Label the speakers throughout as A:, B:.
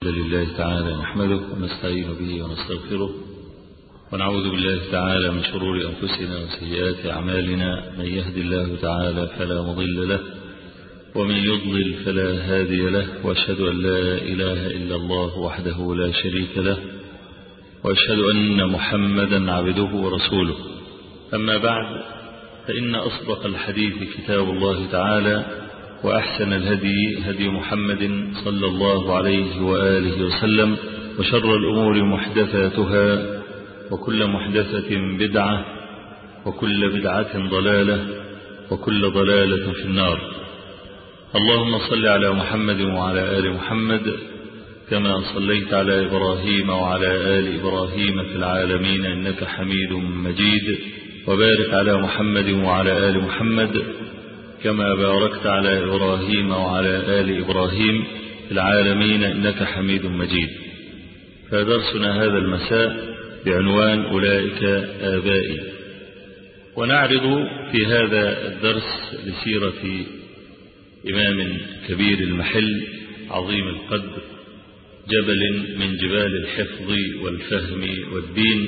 A: الحمد لله تعالى نحمده ونستعين به ونستغفره ونعوذ بالله تعالى من شرور أنفسنا وسيئات أعمالنا. من يهد الله تعالى فلا مضل له ومن يضلل فلا هادي له، وأشهد أن لا إله إلا الله وحده لا شريك له، وأشهد أن محمدا عبده ورسوله. أما بعد، فإن أصدق الحديث كتاب الله تعالى، وأحسن الهدي هدي محمد صلى الله عليه وآله وسلم، وشر الأمور محدثاتها، وكل محدثة بدعة، وكل بدعة ضلالة، وكل ضلالة في النار. اللهم صل على محمد وعلى آل محمد كما صليت على إبراهيم وعلى آل إبراهيم في العالمين إنك حميد مجيد، وبارك على محمد وعلى آل محمد كما باركت على إبراهيم وعلى آل إبراهيم في العالمين إنك حميد مجيد. فدرسنا هذا المساء بعنوان أولئك آبائي، ونعرض في هذا الدرس لسيرة إمام كبير المحل عظيم القدر، جبل من جبال الحفظ والفهم والدين.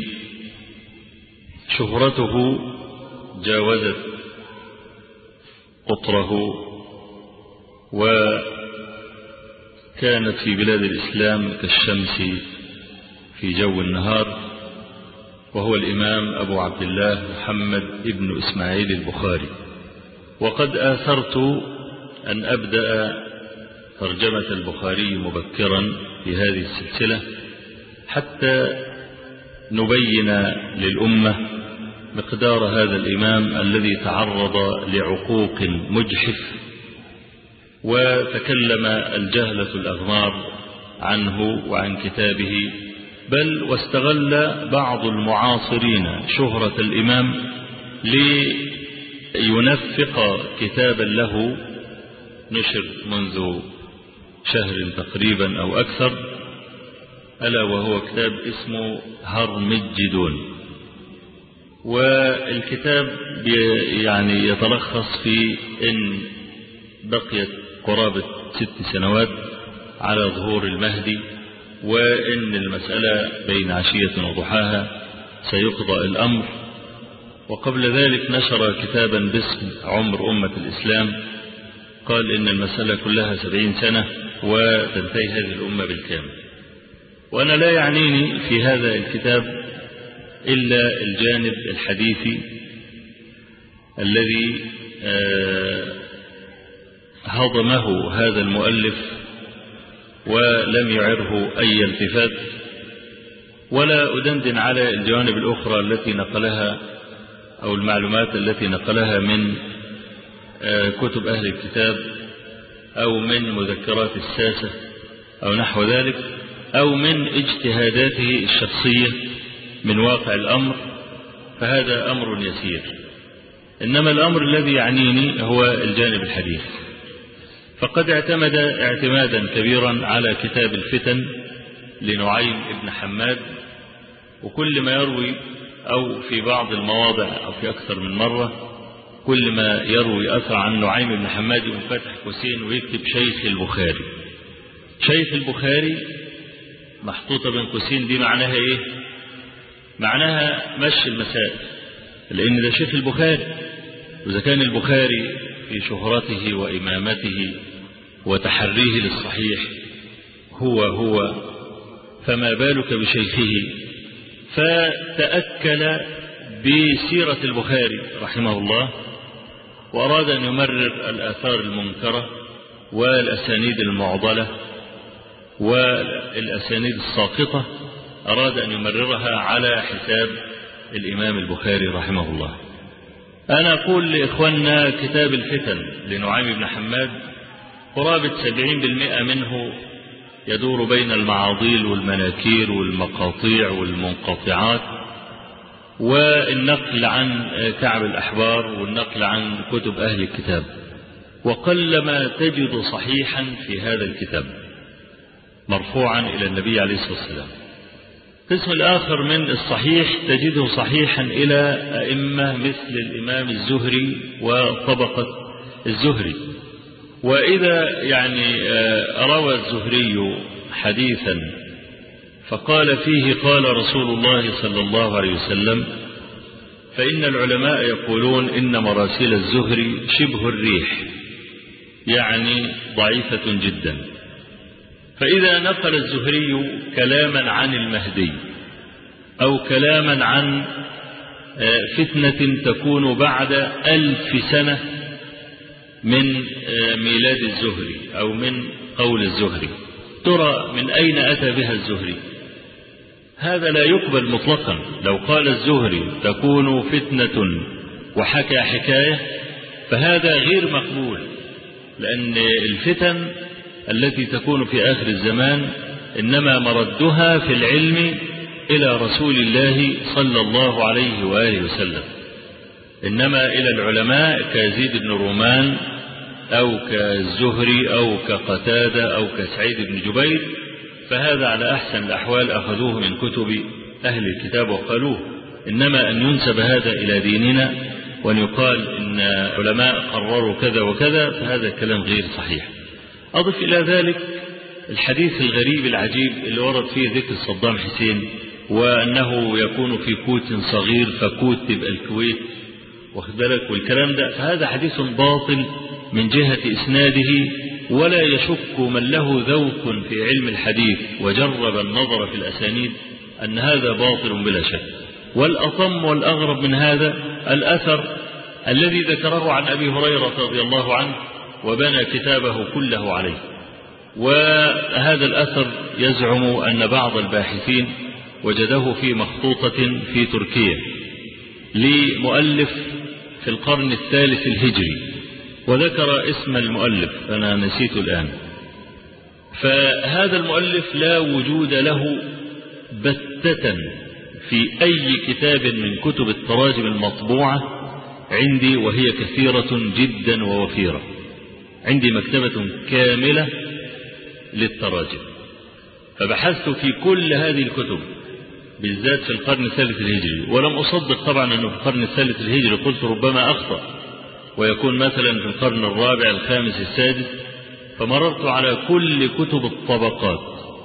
A: شهرته جاوزت قطره، وكانت في بلاد الإسلام كالشمس في جو النهار، وهو الإمام أبو عبد الله محمد ابن إسماعيل البخاري. وقد آثرت أن أبدأ ترجمة البخاري مبكرا في هذه السلسلة حتى نبين للأمة مقدار هذا الإمام الذي تعرض لعقوق مجحف، وتكلم الجهلة الأغمار عنه وعن كتابه، بل واستغل بعض المعاصرين شهرة الإمام لينفق كتابا له نشر منذ شهر تقريبا أو أكثر، ألا وهو كتاب اسمه هرمجدون. والكتاب يعني يتلخص في أن بقيت قرابة 6 سنوات على ظهور المهدي، وأن المسألة بين عشية وضحاها سيقضى الأمر. وقبل ذلك نشر كتابا باسم عمر أمة الإسلام، قال إن المسألة كلها 70 سنة وتنتهي هذه الأمة بالكامل. وأنا لا يعنيني في هذا الكتاب إلا الجانب الحديثي الذي هضمه هذا المؤلف ولم يعره أي التفات، ولا أدندن على الجوانب الأخرى التي نقلها أو المعلومات التي نقلها من كتب أهل الكتاب أو من مذكرات الساسة أو نحو ذلك، أو من اجتهاداته الشخصية من واقع الأمر، فهذا أمر يسير. إنما الأمر الذي يعنيني هو الجانب الحديث. فقد اعتمد اعتمادا كبيرا على كتاب الفتن لنعيم ابن حماد، وكل ما يروي أو في بعض المواضع أو في أكثر من مرة كل ما يروي أثر عن نعيم ابن حماد يفتح قوسين ويكتب شيخ البخاري. شيخ البخاري محطوطة بين قوسين، دي معناها إيه؟ معناها مشي المسائل، لأن ده شيخ البخاري. وإذا كان البخاري في شهرته وإمامته وتحريه للصحيح هو فما بالك بشيخه؟ فتأكل بسيرة البخاري رحمه الله، وأراد أن يمرر الآثار المنكرة والأسانيد المعضلة والأسانيد الساقطة، أراد أن يمررها على حساب الإمام البخاري رحمه الله. أنا أقول لإخواننا كتاب الفتن لنعيم بن حماد قرابة 70% منه يدور بين المعاضيل والمناكير والمقاطيع والمنقطعات، والنقل عن كعب الأحبار والنقل عن كتب أهل الكتاب، وقلما تجد صحيحا في هذا الكتاب مرفوعا إلى النبي عليه الصلاة والسلام. القسم الآخر من الصحيح تجده صحيحا إلى أئمة مثل الإمام الزهري وطبقة الزهري. وإذا يعني روى الزهري حديثا فقال فيه قال رسول الله صلى الله عليه وسلم، فإن العلماء يقولون إن مراسيل الزهري شبه الريح، يعني ضعيفة جدا. فإذا نقل الزهري كلاما عن المهدي أو كلاما عن فتنة تكون بعد 1000 سنة من ميلاد الزهري أو من قول الزهري، ترى من أين أتى بها الزهري؟ هذا لا يقبل مطلقا. لو قال الزهري تكون فتنة وحكى حكاية فهذا غير مقبول، لأن الفتن التي تكون في آخر الزمان إنما مردها في العلم إلى رسول الله صلى الله عليه وآله وسلم، إنما إلى العلماء كيزيد بن رومان أو كالزهري أو كقتادة أو كسعيد بن جبير، فهذا على أحسن الأحوال أخذوه من كتب أهل الكتاب وقالوه. إنما أن ينسب هذا إلى ديننا وأن يقال إن علماء قرروا كذا وكذا فهذا كلام غير صحيح. أضف إلى ذلك الحديث الغريب العجيب اللي ورد فيه ذكر صدام حسين، وأنه يكون في كوت صغير فكوت تبقى الكويت، واخد بالك، والكلام ده، فهذا حديث باطل من جهة إسناده، ولا يشك من له ذوق في علم الحديث وجرب النظر في الأسانيد أن هذا باطل بلا شك. والأطم والأغرب من هذا الأثر الذي ذكره عن أبي هريرة رضي الله عنه وبنى كتابه كله عليه. وهذا الأثر يزعم أن بعض الباحثين وجده في مخطوطة في تركيا لمؤلف في القرن الثالث الهجري، وذكر اسم المؤلف أنا نسيت الآن. فهذا المؤلف لا وجود له بتة في أي كتاب من كتب التراجم المطبوعة عندي، وهي كثيرة جدا ووفيرة. عندي مكتبة كاملة للتراجم، فبحثت في كل هذه الكتب بالذات في القرن الثالث الهجري، ولم أصدق طبعا أنه في القرن الثالث الهجري، قلت ربما أخطأ ويكون مثلا في القرن الرابع الخامس السادس. فمررت على كل كتب الطبقات،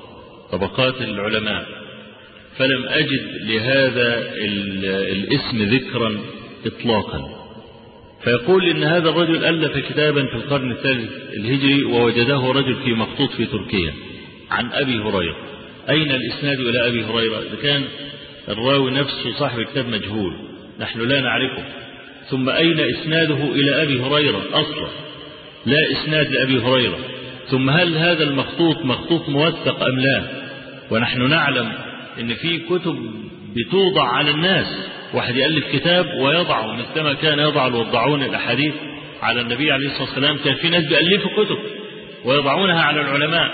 A: طبقات العلماء، فلم أجد لهذا الاسم ذكرا إطلاقا. فيقول إن هذا الرجل ألف كتابا في القرن الثالث الهجري ووجده رجل في مخطوط في تركيا عن أبي هريرة. أين الإسناد إلى أبي هريرة؟ إذا كان الراوي نفسه صاحب الكتاب مجهول نحن لا نعرفه، ثم أين إسناده إلى أبي هريرة؟ أصلا لا إسناد لأبي هريرة. ثم هل هذا المخطوط مخطوط موثق أم لا؟ ونحن نعلم إن في كتب بتوضع على الناس، واحد يألف كتاب ويضعه مثلما كان يضع الوضعون الأحاديث على النبي عليه الصلاة والسلام. كان في ناس بيألفوا كتب ويضعونها على العلماء.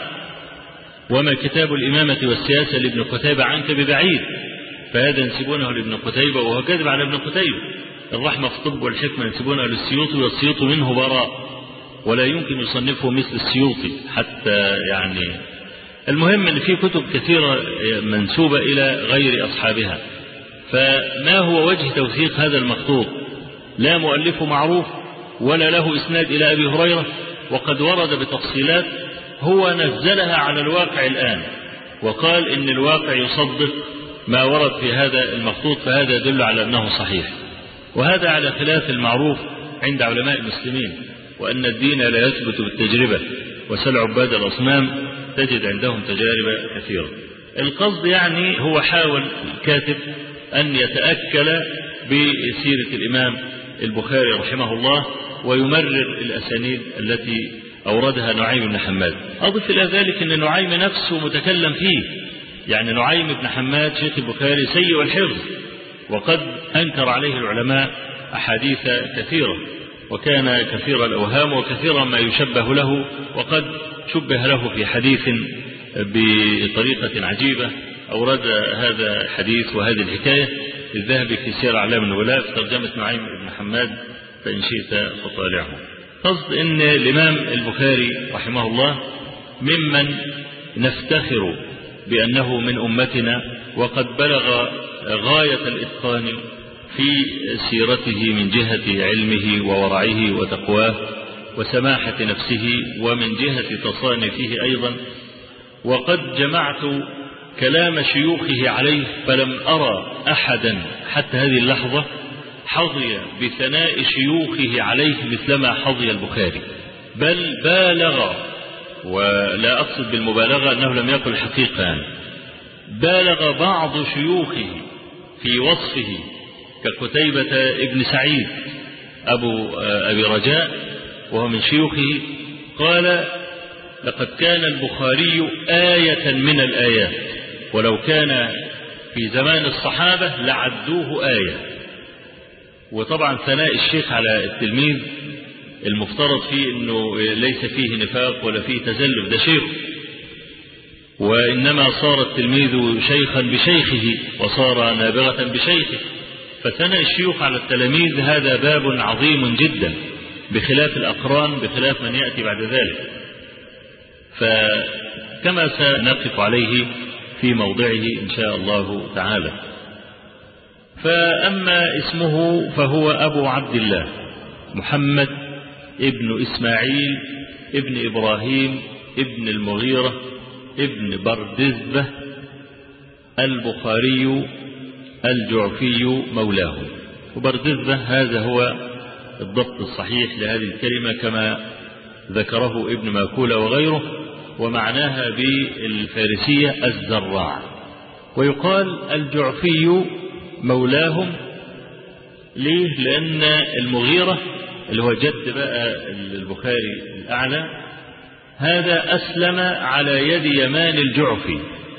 A: وما كتاب الإمامة والسياسة لابن قتيبة عنك ببعيد، فهذا ينسبونه لابن قتيبة وهو كذب على ابن قتيبة. الرحمة في الطب والحكمة ينسبونها للسيوطي، والسيوطي منه براء، ولا يمكن يصنفه مثل السيوطي حتى يعني. المهم أن في كتب كثيرة منسوبة إلى غير أصحابها. فما هو وجه توثيق هذا المخطوط؟ لا مؤلفه معروف ولا له إسناد إلى أبي هريرة، وقد ورد بتفصيلات هو نزلها على الواقع الآن وقال إن الواقع يصدق ما ورد في هذا المخطوط، فهذا يدل على أنه صحيح. وهذا على خلاف المعروف عند علماء المسلمين، وأن الدين لا يثبت بالتجربة، وسل عباد الأصنام تجد عندهم تجارب كثيرة. القصد يعني هو حاول الكاتب أن يتأكل بسيرة الإمام البخاري رحمه الله ويمرر الأسانيد التي أوردها نعيم بن حماد. أضف إلى ذلك أن نعيم نفسه متكلم فيه، يعني نعيم بن حماد شيخ البخاري سيء الحفظ، وقد أنكر عليه العلماء أحاديث كثيرة، وكان كثير الأوهام وكثيرا ما يشبه له، وقد شبه له في حديث بطريقة عجيبة. أورد هذا الحديث وهذه الحكاية الذهبي في سير أعلام النبلاء في ترجمة نعيم بن حماد، فإن شئت فطالعه. قصد أن الإمام البخاري رحمه الله ممن نفتخر بأنه من أمتنا، وقد بلغ غاية الإتقان في سيرته من جهة علمه وورعه وتقواه وسماحة نفسه، ومن جهة تصانيفه أيضا. وقد جمعت كلام شيوخه عليه فلم أرى أحدا حتى هذه اللحظة حظي بثناء شيوخه عليه مثلما حظي البخاري، بل بالغ، ولا أقصد بالمبالغة أنه لم يقل حقيقة، بالغ بعض شيوخه في وصفه كقتيبة ابن سعيد أبي رجاء وهو من شيوخه، قال لقد كان البخاري آية من الآيات، ولو كان في زمان الصحابة لعدوه آية. وطبعا ثناء الشيخ على التلميذ المفترض فيه أنه ليس فيه نفاق ولا فيه تزلف، ده شيخ، وإنما صار التلميذ شيخا بشيخه وصار نابغة بشيخه، فثناء الشيوخ على التلاميذ هذا باب عظيم جدا بخلاف الأقران، بخلاف من يأتي بعد ذلك، فكما سنقف عليه في موضعه إن شاء الله تعالى. فأما اسمه فهو أبو عبد الله محمد ابن إسماعيل ابن إبراهيم ابن المغيرة ابن بردزبة البخاري الجعفي مولاه. وبردزبة هذا هو الضبط الصحيح لهذه الكلمة كما ذكره ابن ماكولة وغيره، ومعناها بالفارسية الزراع. ويقال الجعفي مولاهم ليه؟ لأن المغيرة اللي هو جد بقى البخاري الأعلى هذا أسلم على يد يمان الجعفي،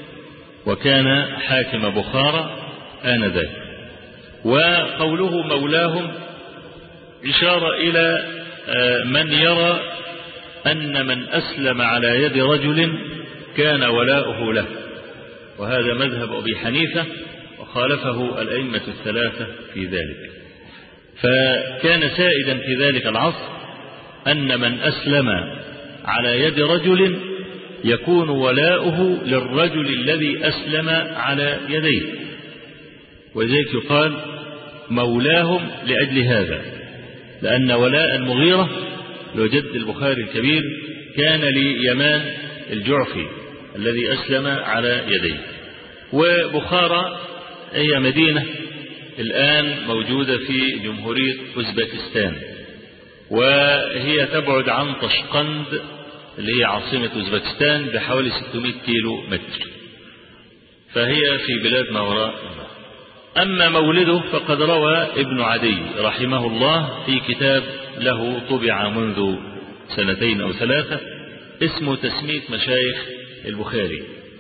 A: وكان حاكم بخارى آنذاك. وقوله مولاهم إشارة إلى من يرى أن من أسلم على يد رجل كان ولاؤه له، وهذا مذهب أبي حنيفة وخالفه الأئمة الثلاثة في ذلك. فكان سائدا في ذلك العصر أن من أسلم على يد رجل يكون ولاؤه للرجل الذي أسلم على يديه، وذلك يقال مولاهم لأجل هذا، لأن ولاء المغيرة لوجد البخاري الكبير كان ليمان الجعفي الذي أسلم على يديه. وبخارى هي مدينة الآن موجودة في جمهورية أوزبكستان، وهي تبعد عن طشقند اللي هي عاصمة أوزبكستان بحوالي 600 كيلو متر، فهي في بلاد ما وراء. أما مولده فقد روى ابن عدي رحمه الله في كتاب له طبع منذ 2 أو 3 اسمه تسمية مشايخ البخاري.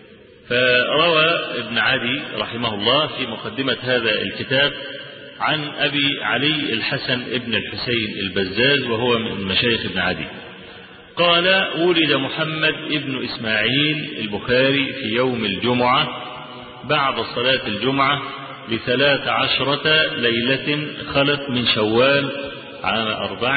A: فروى ابن عدي رحمه الله في مقدمة هذا الكتاب عن أبي علي الحسن ابن الحسين البزاز وهو من مشايخ ابن عدي، قال ولد محمد ابن إسماعيل البخاري في يوم الجمعة بعد صلاة الجمعة ل13 ليلة خلت من شوال عام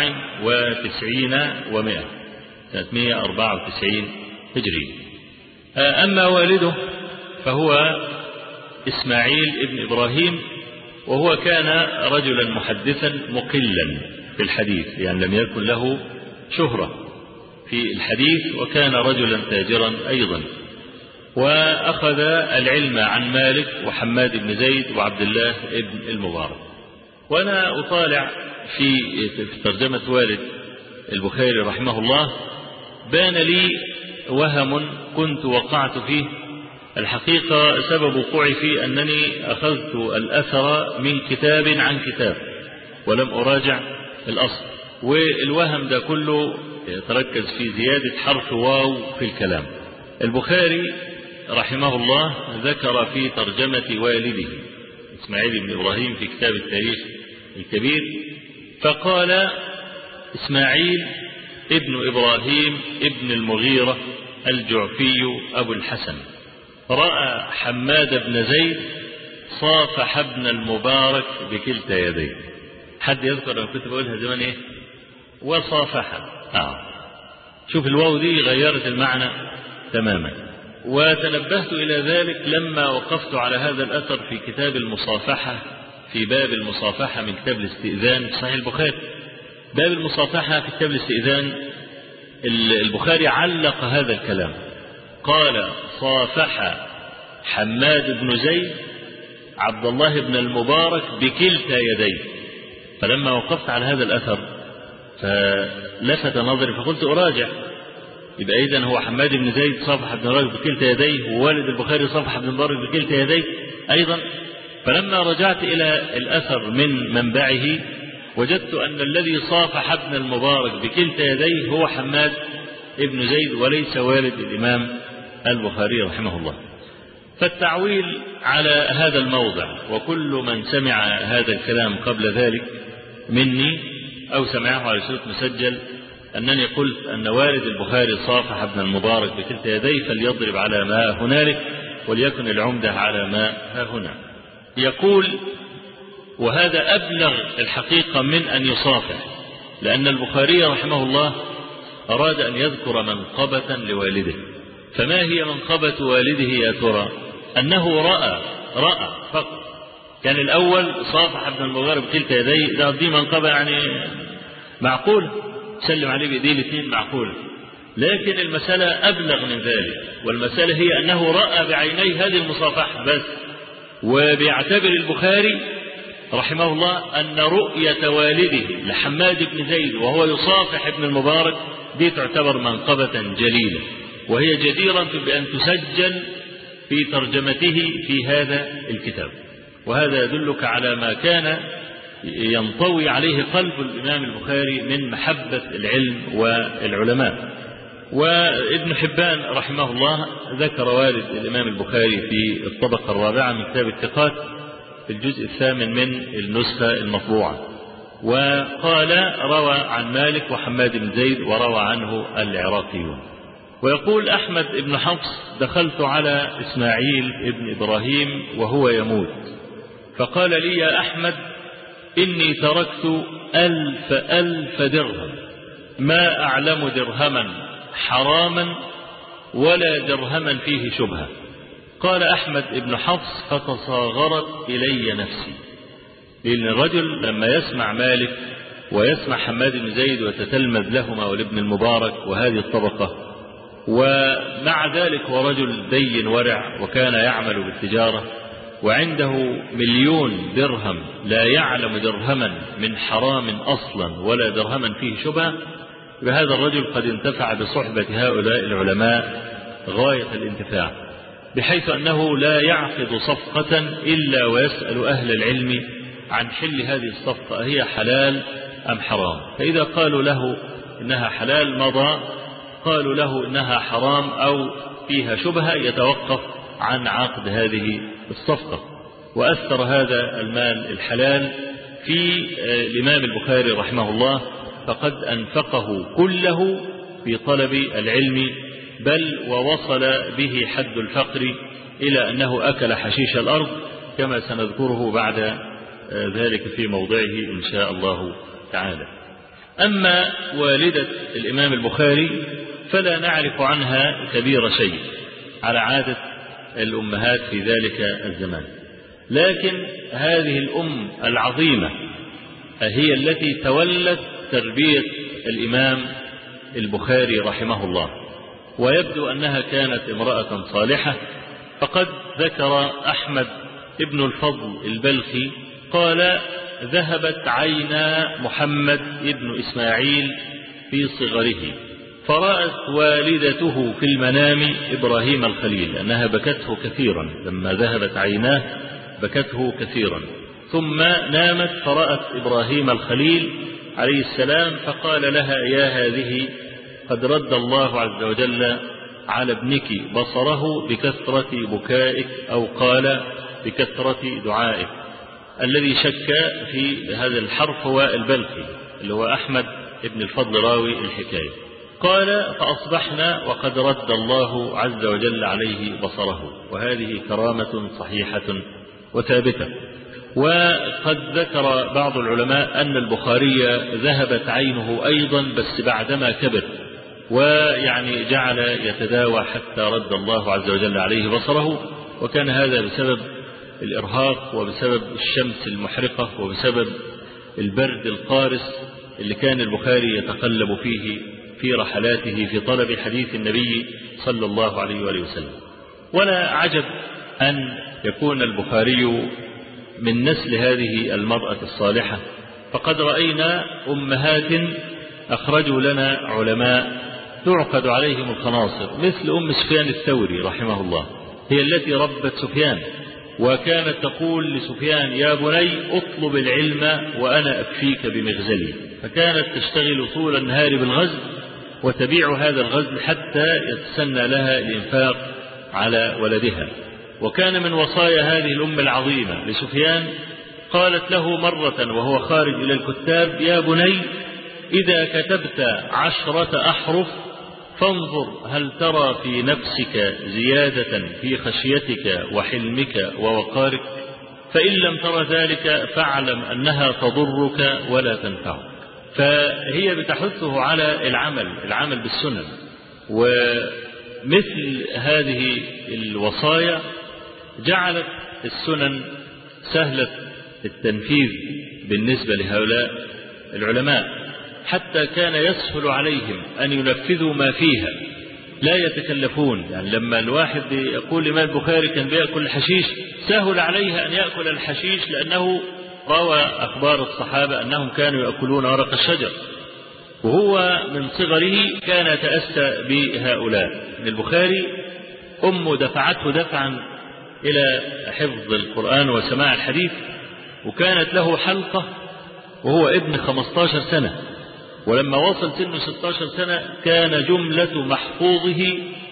A: 94 و100 سنة 194 هجري. أما والده فهو إسماعيل ابن إبراهيم، وهو كان رجلا محدثا مقلا في الحديث، يعني لم يكن له شهرة في الحديث، وكان رجلا تاجرا أيضا، وأخذ العلم عن مالك وحماد بن زيد وعبد الله ابن المبارك. وأنا أطالع في ترجمة والد البخاري رحمه الله بان لي وهم كنت وقعت فيه. الحقيقة سبب وقوعي فيه أنني أخذت الأثر من كتاب عن كتاب ولم أراجع الأصل، والوهم ده كله يتركز في زيادة حرف واو في الكلام. البخاري رحمه الله ذكر في ترجمة والده إسماعيل بن إبراهيم في كتاب التاريخ الكبير، فقال إسماعيل ابن إبراهيم ابن المغيرة الجعفي أبو الحسن رأى حماد بن زيد صافح ابن المبارك بكلتا يديه. حد يذكر أنا كنت بقولها زمان إيه؟ وصافح. شوف الواو دي غيرت المعنى تماما. وتنبهت إلى ذلك لما وقفت على هذا الأثر في كتاب المصافحة في باب المصافحة من كتاب الاستئذان في صحيح البخاري. باب المصافحة في كتاب الاستئذان البخاري علق هذا الكلام قال صافح حماد بن زيد عبد الله بن المبارك بكلتا يديه. فلما وقفت على هذا الأثر فلفت نظري فقلت أراجع، يبقى إذن هو حماد بن زيد صافح بن المبارك بكلتا يديه، ووالد البخاري صافح بن المبارك بكلتا يديه أيضا. فلما رجعت إلى الأثر من منبعه وجدت أن الذي صافح ابن المبارك بكلتا يديه هو حماد ابن زيد وليس والد الإمام البخاري رحمه الله. فالتعويل على هذا الموضع، وكل من سمع هذا الكلام قبل ذلك مني أو سمعه على صوت مسجل أنني قلت أن والد البخاري صافح ابن المبارك بكلتا يديه فليضرب على ما هنالك وليكن العمدة على ما ها هنا. يقول وهذا أبلغ الحقيقة من أن يصافح، لأن البخاري رحمه الله أراد أن يذكر منقبة لوالده. فما هي منقبة والده يا ترى؟ أنه رأى فقط. كان الأول صافح ابن المبارك بكلتا يديه، دي منقبة يعني معقولة، سلم عليه بإيديه الاثنين معقولة. لكن المسألة أبلغ من ذلك، والمسألة هي أنه رأى بعينيه هذه المصافحة بس. وبيعتبر البخاري رحمه الله أن رؤية والده لحماد بن زيد وهو يصافح ابن المبارك دي تعتبر منقبة جليلة، وهي جديرة بأن تسجل في ترجمته في هذا الكتاب. وهذا يدلك على ما كان ينطوي عليه قلب الإمام البخاري من محبة العلم والعلماء. وابن حبان رحمه الله ذكر والد الإمام البخاري في الطبقة الرابعة من كتاب الثقات في الجزء الثامن من النسخة المطبوعة، وقال روى عن مالك وحماد بن زيد وروى عنه العراقيون. ويقول أحمد بن حفص دخلت على إسماعيل بن إبراهيم وهو يموت فقال لي يا أحمد إني تركت 1000 درهم ما أعلم درهما حراما ولا درهما فيه شبهة. قال أحمد بن حفص فتصاغرت إلي نفسي، لأن الرجل لما يسمع مالك ويسمع حماد بن زيد وتتلمذ لهما ولابن المبارك وهذه الطبقة، ومع ذلك هو رجل دين ورع وكان يعمل بالتجارة وعنده 1,000,000 درهم لا يعلم درهما من حرام أصلا ولا درهما فيه شبهة، بهذا الرجل قد انتفع بصحبة هؤلاء العلماء غاية الانتفاع، بحيث أنه لا يعقد صفقة إلا ويسأل أهل العلم عن حل هذه الصفقة هي حلال أم حرام. فإذا قالوا له إنها حلال مضى، قالوا له إنها حرام أو فيها شبهة يتوقف عن عقد هذه الصفقة. وأثر هذا المال الحلال في الإمام البخاري رحمه الله، فقد أنفقه كله في طلب العلم، بل ووصل به حد الفقر إلى أنه أكل حشيش الأرض كما سنذكره بعد ذلك في موضعه إن شاء الله تعالى. أما والدة الإمام البخاري فلا نعرف عنها كبير شيء على عادة الأمهات في ذلك الزمان، لكن هذه الأم العظيمة هي التي تولت تربية الإمام البخاري رحمه الله، ويبدو أنها كانت امرأة صالحة. فقد ذكر أحمد ابن الفضل البلخي قال ذهبت عينا محمد ابن إسماعيل في صغره فرأت والدته في المنام إبراهيم الخليل أنها بكته كثيرا، لما ذهبت عيناه بكته كثيرا، ثم نامت فرأت إبراهيم الخليل عليه السلام فقال لها يا هذه قد رد الله عز وجل على ابنك بصره بكثرة بكائك، أو قال بكثرة دعائك. الذي شك في هذا الحرف هو البلخي اللي هو أحمد ابن الفضل راوي الحكاية. قال فأصبحنا وقد رد الله عز وجل عليه بصره، وهذه كرامة صحيحة وثابتة. وقد ذكر بعض العلماء أن البخاري ذهبت عينه أيضا بس بعدما كبر، ويعني جعل يتداوى حتى رد الله عز وجل عليه بصره، وكان هذا بسبب الإرهاق وبسبب الشمس المحرقة وبسبب البرد القارس اللي كان البخاري يتقلب فيه في رحلاته في طلب حديث النبي صلى الله عليه وآله وسلم. ولا عجب أن يكون البخاري من نسل هذه المرأة الصالحة، فقد رأينا أمهات أخرجوا لنا علماء تعقد عليهم الخناصر، مثل أم سفيان الثوري رحمه الله، هي التي ربت سفيان، وكانت تقول لسفيان: يا بني اطلب العلم وأنا أكفيك بمغزلي. فكانت تشتغل طول النهار بالغزل وتبيع هذا الغزل حتى يتسنى لها الإنفاق على ولدها. وكان من وصايا هذه الأم العظيمة لسفيان، قالت له مرة وهو خارج إلى الكتاب: يا بني إذا كتبت 10 أحرف فانظر هل ترى في نفسك زيادة في خشيتك وحلمك ووقارك، فإن لم ترى ذلك فاعلم أنها تضرك ولا تنفعك. فهي بتحثه على العمل بالسنن. ومثل هذه الوصايا جعلت السنن سهلة التنفيذ بالنسبة لهؤلاء العلماء، حتى كان يسهل عليهم أن ينفذوا ما فيها، لا يتكلفون. يعني لما الواحد يقول الإمام البخاري كان بيأكل الحشيش، سهل عليه أن يأكل الحشيش لأنه روى أخبار الصحابة أنهم كانوا يأكلون ورق الشجر، وهو من صغره كان يتأسى بهؤلاء. البخاري أمه دفعته دفعا إلى حفظ القرآن وسماع الحديث، وكانت له حلقة وهو ابن 15 سنة، ولما وصل سنه 16 سنة كان جملة محفوظه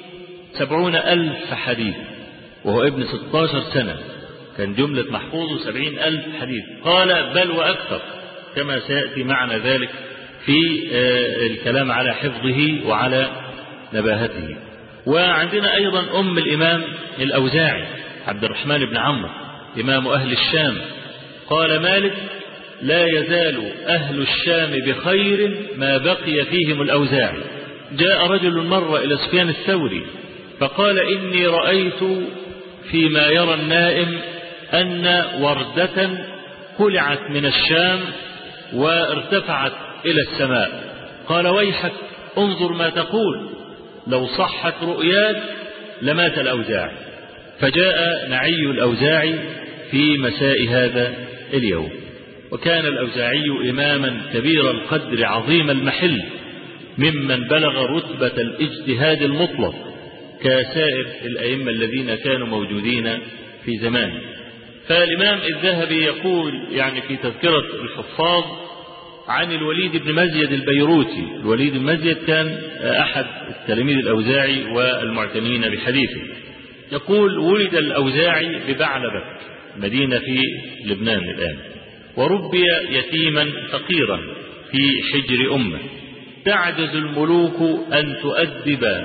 A: 70,000 حديث، وهو ابن 16 سنة كان جملة محفوظه 70,000 حديث، قال بل وأكثر، كما سيأتي معنى ذلك في الكلام على حفظه وعلى نباهته. وعندنا أيضا أم الإمام الأوزاعي عبد الرحمن بن عمرو إمام أهل الشام، قال مالك: لا يزال أهل الشام بخير ما بقي فيهم الأوزاعي. جاء رجل مرة إلى سفيان الثوري فقال: إني رأيت فيما يرى النائم أن وردة خلعت من الشام وارتفعت إلى السماء. قال: ويحك انظر ما تقول، لو صحت رؤياك لمات الأوزاعي. فجاء نعي الأوزاعي في مساء هذا اليوم. وكان الأوزاعي إماما كبير القدر عظيم المحل، ممن بلغ رتبة الاجتهاد المطلق كسائر الأئمة الذين كانوا موجودين في زمانه. فالإمام الذهبي يقول يعني في تذكرة الحفاظ عن الوليد بن مزيد البيروتي. الوليد بن مزيد كان أحد التلاميذ الأوزاعي والمعتنين بحديثه. يقول: ولد الأوزاعي ببعلبك، مدينة في لبنان الآن، وربي يتيما فقيرا في حجر أمه، تعجز الملوك أن تؤدب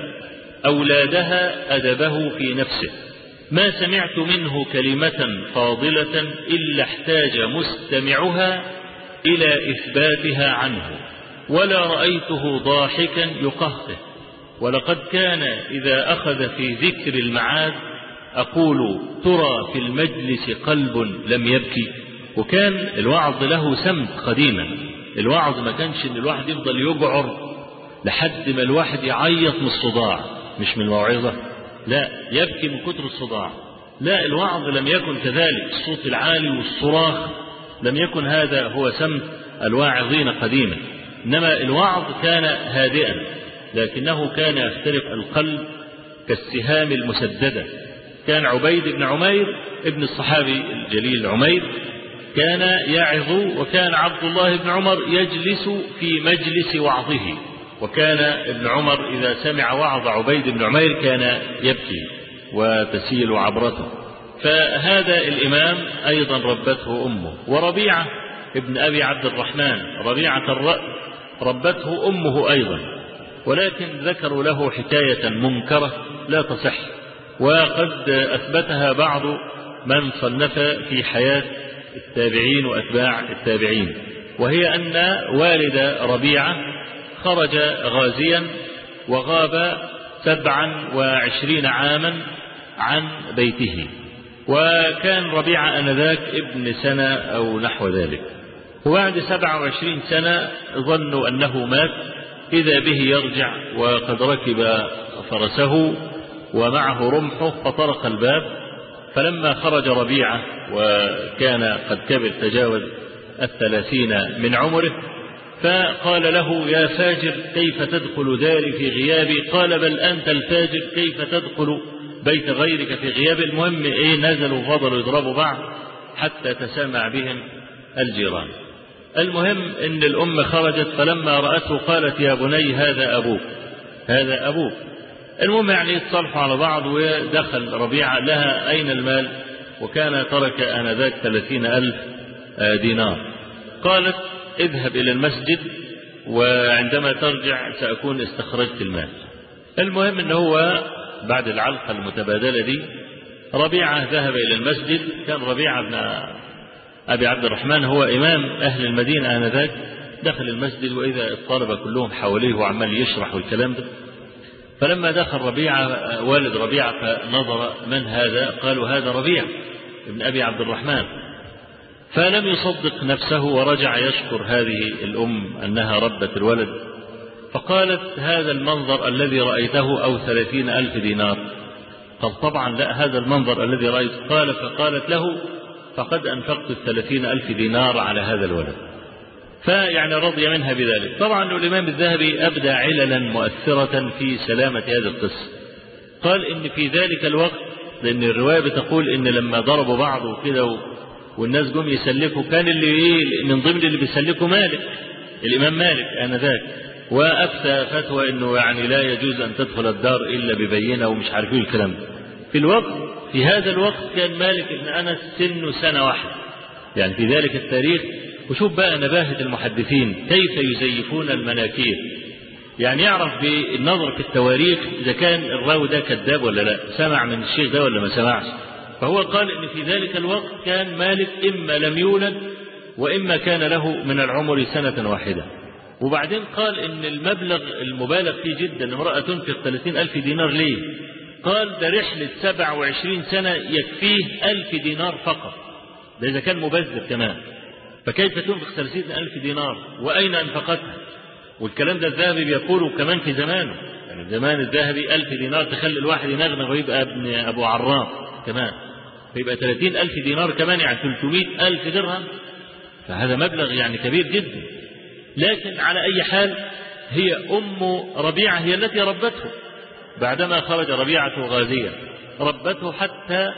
A: أولادها أدبه في نفسه، ما سمعت منه كلمة فاضلة إلا احتاج مستمعها إلى إثباتها عنه، ولا رأيته ضاحكا يقهقه، ولقد كان إذا أخذ في ذكر المعاد أقول: ترى في المجلس قلب لم يبكي. وكان الوعظ له سمت قديما، الوعظ ما كانش ان الواحد يفضل يجعر لحد ما الواحد يعيط من الصداع، مش من الموعظة، لا يبكي من كتر الصداع، لا الوعظ لم يكن كذلك، الصوت العالي والصراخ لم يكن هذا هو سمت الواعظين قديما، إنما الوعظ كان هادئا لكنه كان يخترق القلب كالسهام المسددة. كان عبيد بن عمير ابن الصحابي الجليل عمير كان يعظ، وكان عبد الله بن عمر يجلس في مجلس وعظه، وكان ابن عمر إذا سمع وعظ عبيد بن عمير كان يبكي وتسيل عبرته. فهذا الإمام أيضا ربته أمه. وربيعة ابن أبي عبد الرحمن ربيعة الرأي ربته أمه أيضا، ولكن ذكروا له حكاية منكرة لا تصح، وقد أثبتها بعض من صنف في حياة التابعين وأتباع التابعين، وهي أن والد ربيعة خرج غازيا وغاب 27 عاما عن بيته، وكان ربيعة آنذاك ابن سنة أو نحو ذلك، وبعد 27 سنة ظنوا أنه مات، إذا به يرجع وقد ركب فرسه ومعه رمحه فطرق الباب. فلما خرج ربيعة وكان قد كبر تجاوز 30 من عمره فقال له: يا فاجر كيف تدخل داري في غيابي؟ قال: بل أنت الفاجر، كيف تدخل بيت غيرك في غيابي؟ المهم نزلوا وفضلوا يضربوا بعض حتى تسامع بهم الجيران. المهم ان الأم خرجت، فلما رأته قالت: يا بني هذا أبوك، هذا أبوك. المهم يتصالحوا على بعض، ودخل ربيعة لها أين المال؟ وكان ترك آنذاك 30,000 دينار. قالت: اذهب إلى المسجد وعندما ترجع سأكون استخرجت المال. المهم ان هو بعد العلقة المتبادلة دي ربيعة ذهب إلى المسجد. كان ربيعة بن أبي عبد الرحمن هو إمام أهل المدينة آنذاك. دخل المسجد وإذا الطلبة كلهم حواليه وعمال يشرح والكلام ده. فلما دخل ربيعة والد ربيعة فنظر: من هذا؟ قالوا: هذا ربيعة ابن أبي عبد الرحمن. فلم يصدق نفسه ورجع يشكر هذه الأم أنها ربت الولد. فقالت: هذا المنظر الذي رأيته أو 30,000 دينار؟ قال: طبعا لا، هذا المنظر الذي رأيته. قال: فقالت له: فقد أنفقت 30,000 دينار على هذا الولد. رضي منها بذلك. طبعا الإمام الذهبي أبدى عللا مؤثرة في سلامة هذه القصة. قال إن في ذلك الوقت، لأن الرواية بتقول إن لما ضربوا بعض وكده والناس جم يسلكوا، كان اللي من ضمن اللي بيسلكوا مالك، الإمام مالك آنذاك، وأفتى فتوى إنه لا يجوز أن تدخل الدار إلا ببينة ومش عارفين الكلام ده. في هذا الوقت كان مالك بن أنس سنه سنة واحدة، في ذلك التاريخ. وشوف بقى نباهة المحدثين كيف يزيفون المناكير. يعرف بالنظر في التواريخ إذا كان الراوي ده كذاب ولا لا، سمع من الشيخ ده ولا ما سمعش. فهو قال إن في ذلك الوقت كان مالك إما لم يولد وإما كان له من العمر سنة واحدة. وبعدين قال إن المبلغ المبالغ فيه جدا، امرأة تنفق 30,000 دينار ليه؟ قال: ده رحلة 27 سنة يكفيه 1000 دينار فقط، ده إذا كان مبذر كمان، فكيف تنفق 30,000 دينار؟ وأين أنفقتها؟ والكلام ده الذهبي بيقوله كمان في زمانه، زمان الذهبي 1000 دينار تخلي الواحد ينغنغ ويبقى ابن أبو عرام كمان، فيبقى 30,000 دينار كمان 300,000 درهم، فهذا مبلغ كبير جدا. لكن على أي حال هي أم ربيعة هي التي ربته. بعدما خرج ربيعة غازيا ربته حتى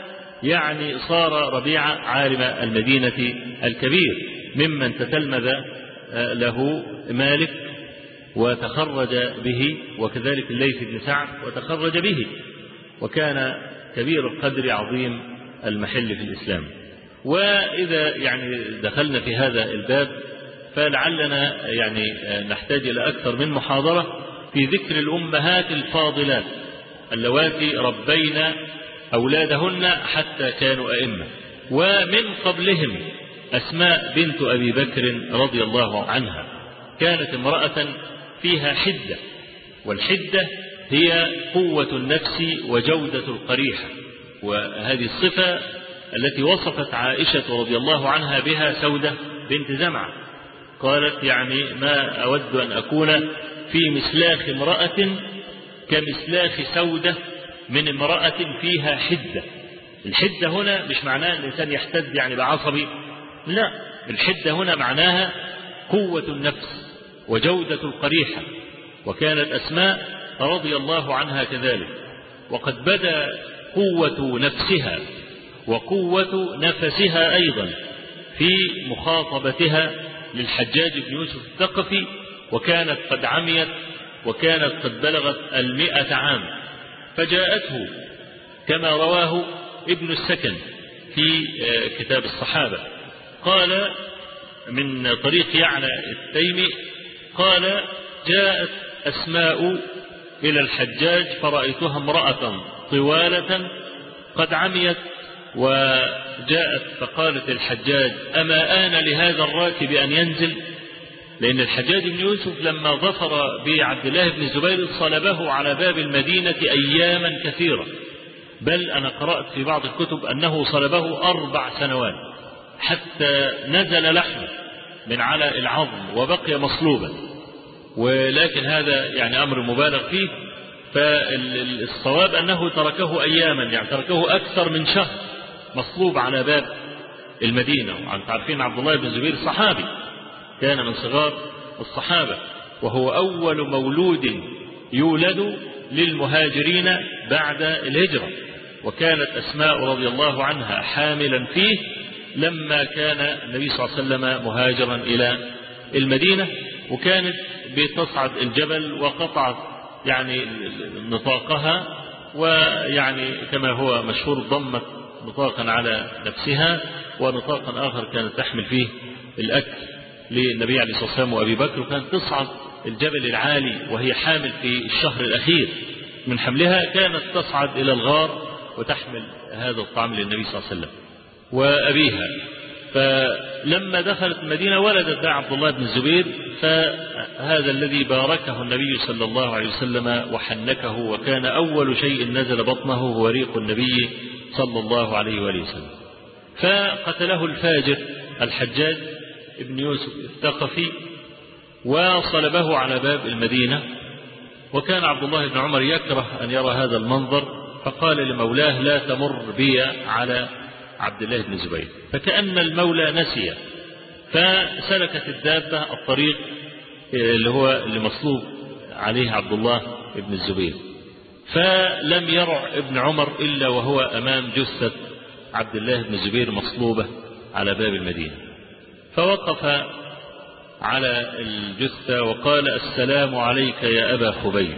A: صار ربيعة عالم المدينة الكبير، ممن تتلمذ له مالك وتخرج به، وكذلك الليث بن سعد وتخرج به، وكان كبير القدر عظيم المحل في الإسلام. وإذا دخلنا في هذا الباب فلعلنا نحتاج إلى أكثر من محاضرة في ذكر الأمهات الفاضلات اللواتي ربين أولادهن حتى كانوا أئمة. ومن قبلهم أسماء بنت أبي بكر رضي الله عنها، كانت امرأة فيها حدة، والحدة هي قوة النفس وجودة القريحة، وهذه الصفة التي وصفت عائشة رضي الله عنها بها سودة بنت زمعة. قالت: ما أود أن أكون في مسلاخ امرأة كمسلاخ سودة من امرأة فيها حدة. الحدة هنا مش معناها أن الإنسان يحتد بعصبي، لا، الحدة هنا معناها قوة النفس وجودة القريحة، وكانت أسماء رضي الله عنها كذلك. وقد بدا قوة نفسها وقوة نفسها أيضا في مخاطبتها للحجاج بن يوسف الثقفي، وكانت قد عميت وكانت قد بلغت 100 عام، فجاءته كما رواه ابن السكن في كتاب الصحابة، قال من طريق يعلى التيمي قال: جاءت أسماء إلى الحجاج فرأيتها امرأة طوالة قد عميت، وجاءت فقالت الحجاج: أما آن لهذا الراكب أن ينزل؟ لأن الحجاج بن يوسف لما ظفر بعبد الله بن الزبير صلبه على باب المدينة أياما كثيرة، بل أنا قرأت في بعض الكتب أنه صلبه 4 سنوات حتى نزل لحمه من على العظم وبقي مصلوبا. ولكن هذا يعني أمر مبالغ فيه. فالصواب أنه تركه أياما، يعني تركه أكثر من شهر مصلوب على باب المدينة. وأنتم عارفين عبد الله بن الزبير صحابي، كان من صغار الصحابة، وهو أول مولود يولد للمهاجرين بعد الهجرة، وكانت أسماء رضي الله عنها حاملا فيه لما كان النبي صلى الله عليه وسلم مهاجرا إلى المدينة، وكانت بتصعد الجبل وقطعت يعني نطاقها، ويعني كما هو مشهور ضمت نطاقا على نفسها ونطاقا آخر كانت تحمل فيه الأكل للنبي عليه الصلاة والسلام وأبي بكر، وكانت تصعد الجبل العالي وهي حامل في الشهر الأخير من حملها، كانت تصعد إلى الغار وتحمل هذا الطعام للنبي صلى الله عليه وسلم وأبيها. فلما دخلت المدينة ولدت عبد الله بن الزبير، فهذا الذي باركه النبي صلى الله عليه وسلم وحنكه، وكان أول شيء نزل بطنه هو ريق النبي صلى الله عليه وآله وسلم. فقتله الفاجر الحجاج ابن يوسف الثقفي وصلبه على باب المدينة. وكان عبد الله بن عمر يكره أن يرى هذا المنظر، فقال لمولاه: لا تمر بي على عبد الله بن الزبير. فكأن المولى نسي، فسلكت الدابة الطريق اللي مصلوب عليه عبد الله بن الزبير، فلم يرع ابن عمر إلا وهو أمام جثة عبد الله بن الزبير مصلوبة على باب المدينة، فوقف على الجثة وقال: السلام عليك يا أبا خبيب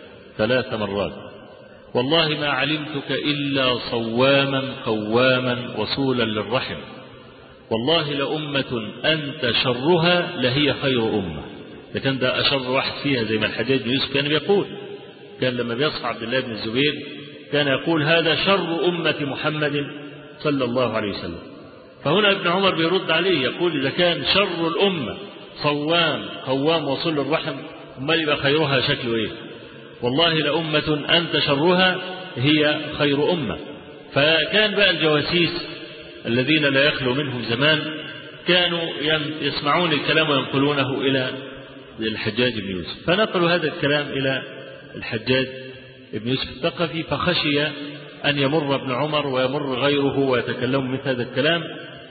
A: 3 مرات، والله ما علمتك إلا صواما قواما وصولا للرحم، والله لأمة أنت شرها لهي خير أمة. لكن ده أشر واحد فيها، زي ما الحجاج بن يوسف كان بيقول، كان لما بيصحى عبد الله بن الزبير كان يقول: هذا شر أمة محمد صلى الله عليه وسلم. فهنا ابن عمر بيرد عليه يقول: إذا كان شر الأمة صوام قوام وصل للرحم، امال يبقى خيرها شكله ايه؟ والله لأمة أنت شرها هي خير أمة. فكان بقى الجواسيس الذين لا يخلو منهم زمان كانوا يسمعون الكلام وينقلونه إلى الحجاج بن يوسف، فنقلوا هذا الكلام إلى الحجاج بن يوسف الثقفي، فخشي أن يمر ابن عمر ويمر غيره ويتكلموا مثل هذا الكلام،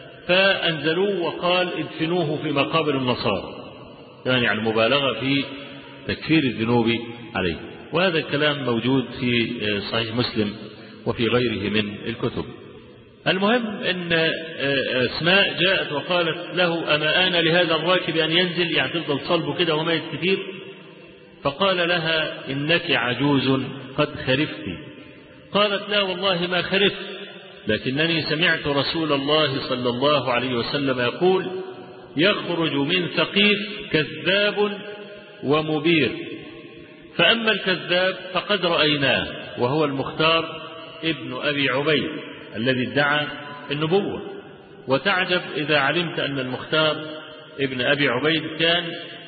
A: فأنزلوه وقال: ادفنوه في مقابر النصارى، يعني المبالغة في تكفير الذنوب عليه. وهذا الكلام موجود في صحيح مسلم وفي غيره من الكتب. المهم أن أسماء جاءت وقالت له: أما آن لهذا الراكب أن ينزل، يعني تفضل صلبه كده وميت كثير؟ فقال لها: إنك عجوز قد خرفت. قالت: لا والله ما خرفت، لكنني سمعت رسول الله صلى الله عليه وسلم يقول: يخرج من ثقيف كذاب ومبير، فأما الكذاب فقد رأيناه وهو المختار ابن أبي عبيد الذي ادعى النبوة. وتعجب إذا علمت أن المختار ابن أبي عبيد كان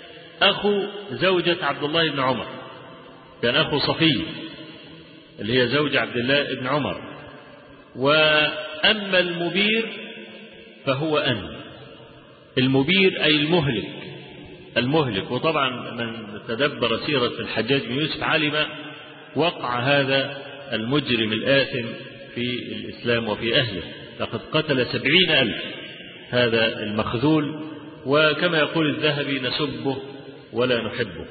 A: أخو زوجة عبد الله بن عمر، كان أخو صفية اللي هي زوج عبد الله بن عمر. وأما المبير فهو المبير أي المهلك. وطبعا من تدبر سيرة الحجاج بن يوسف علم وقع هذا المجرم الآثم في الإسلام وفي أهله، لقد قتل 70,000 هذا المخذول، وكما يقول الذهبي: نسبه ولا نحبه.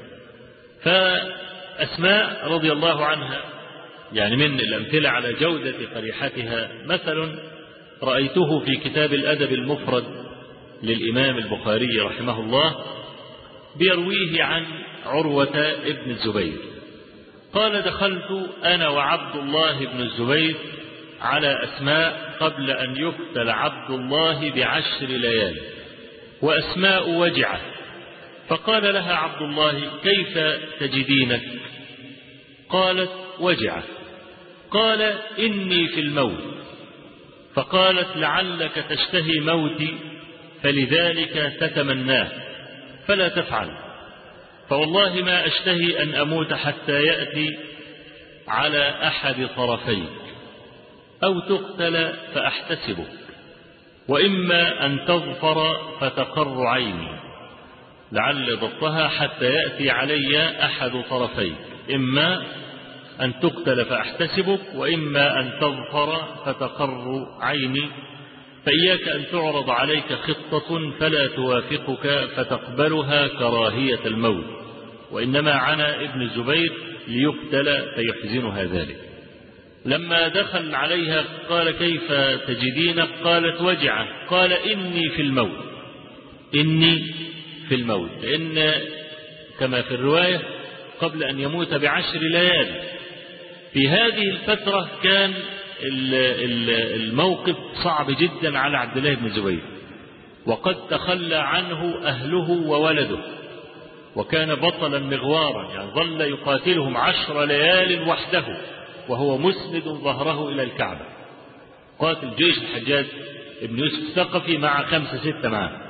A: فأسماء رضي الله عنها يعني من الأمثلة على جودة قريحتها مثل رأيته في كتاب الأدب المفرد للإمام البخاري رحمه الله، بيرويه عن عروة ابن الزبير قال: دخلت أنا وعبد الله بن الزبير على أسماء قبل أن يقتل عبد الله ب10 ليال، وأسماء وجعة، فقال لها عبد الله: كيف تجدينك؟ قالت: وجعة. قال: إني في الموت. فقالت: لعلك تشتهي موتي فلذلك تتمناه، فلا تفعل، فوالله ما أشتهي أن أموت حتى يأتي على أحد طرفيك، أو تقتل فأحتسبك، وإما أن تظفر فتقر عيني. لعل ضبطها حتى يأتي علي أحد طرفيك، إما أن تقتل فأحتسبك، وإما أن تظفر فتقر عيني، فإياك أن تعرض عليك خطة فلا توافقك فتقبلها كراهية الموت، وإنما عنا ابن الزبير ليقتل فيحزنها ذلك. لما دخل عليها قال كيف تجدين؟ قالت وجعة. قال إني في الموت، إني في الموت، لأن كما في الرواية قبل أن يموت ب10 ليال. في هذه الفترة كان الموقف صعب جدا على عبد الله بن الزبير، وقد تخلى عنه أهله وولده، وكان بطلا مغوارا، يعني ظل يقاتلهم 10 ليال وحده وهو مسند ظهره إلى الكعبة. قاتل جيش الحجاج ابن يوسف الثقفي مع 5 6 معه.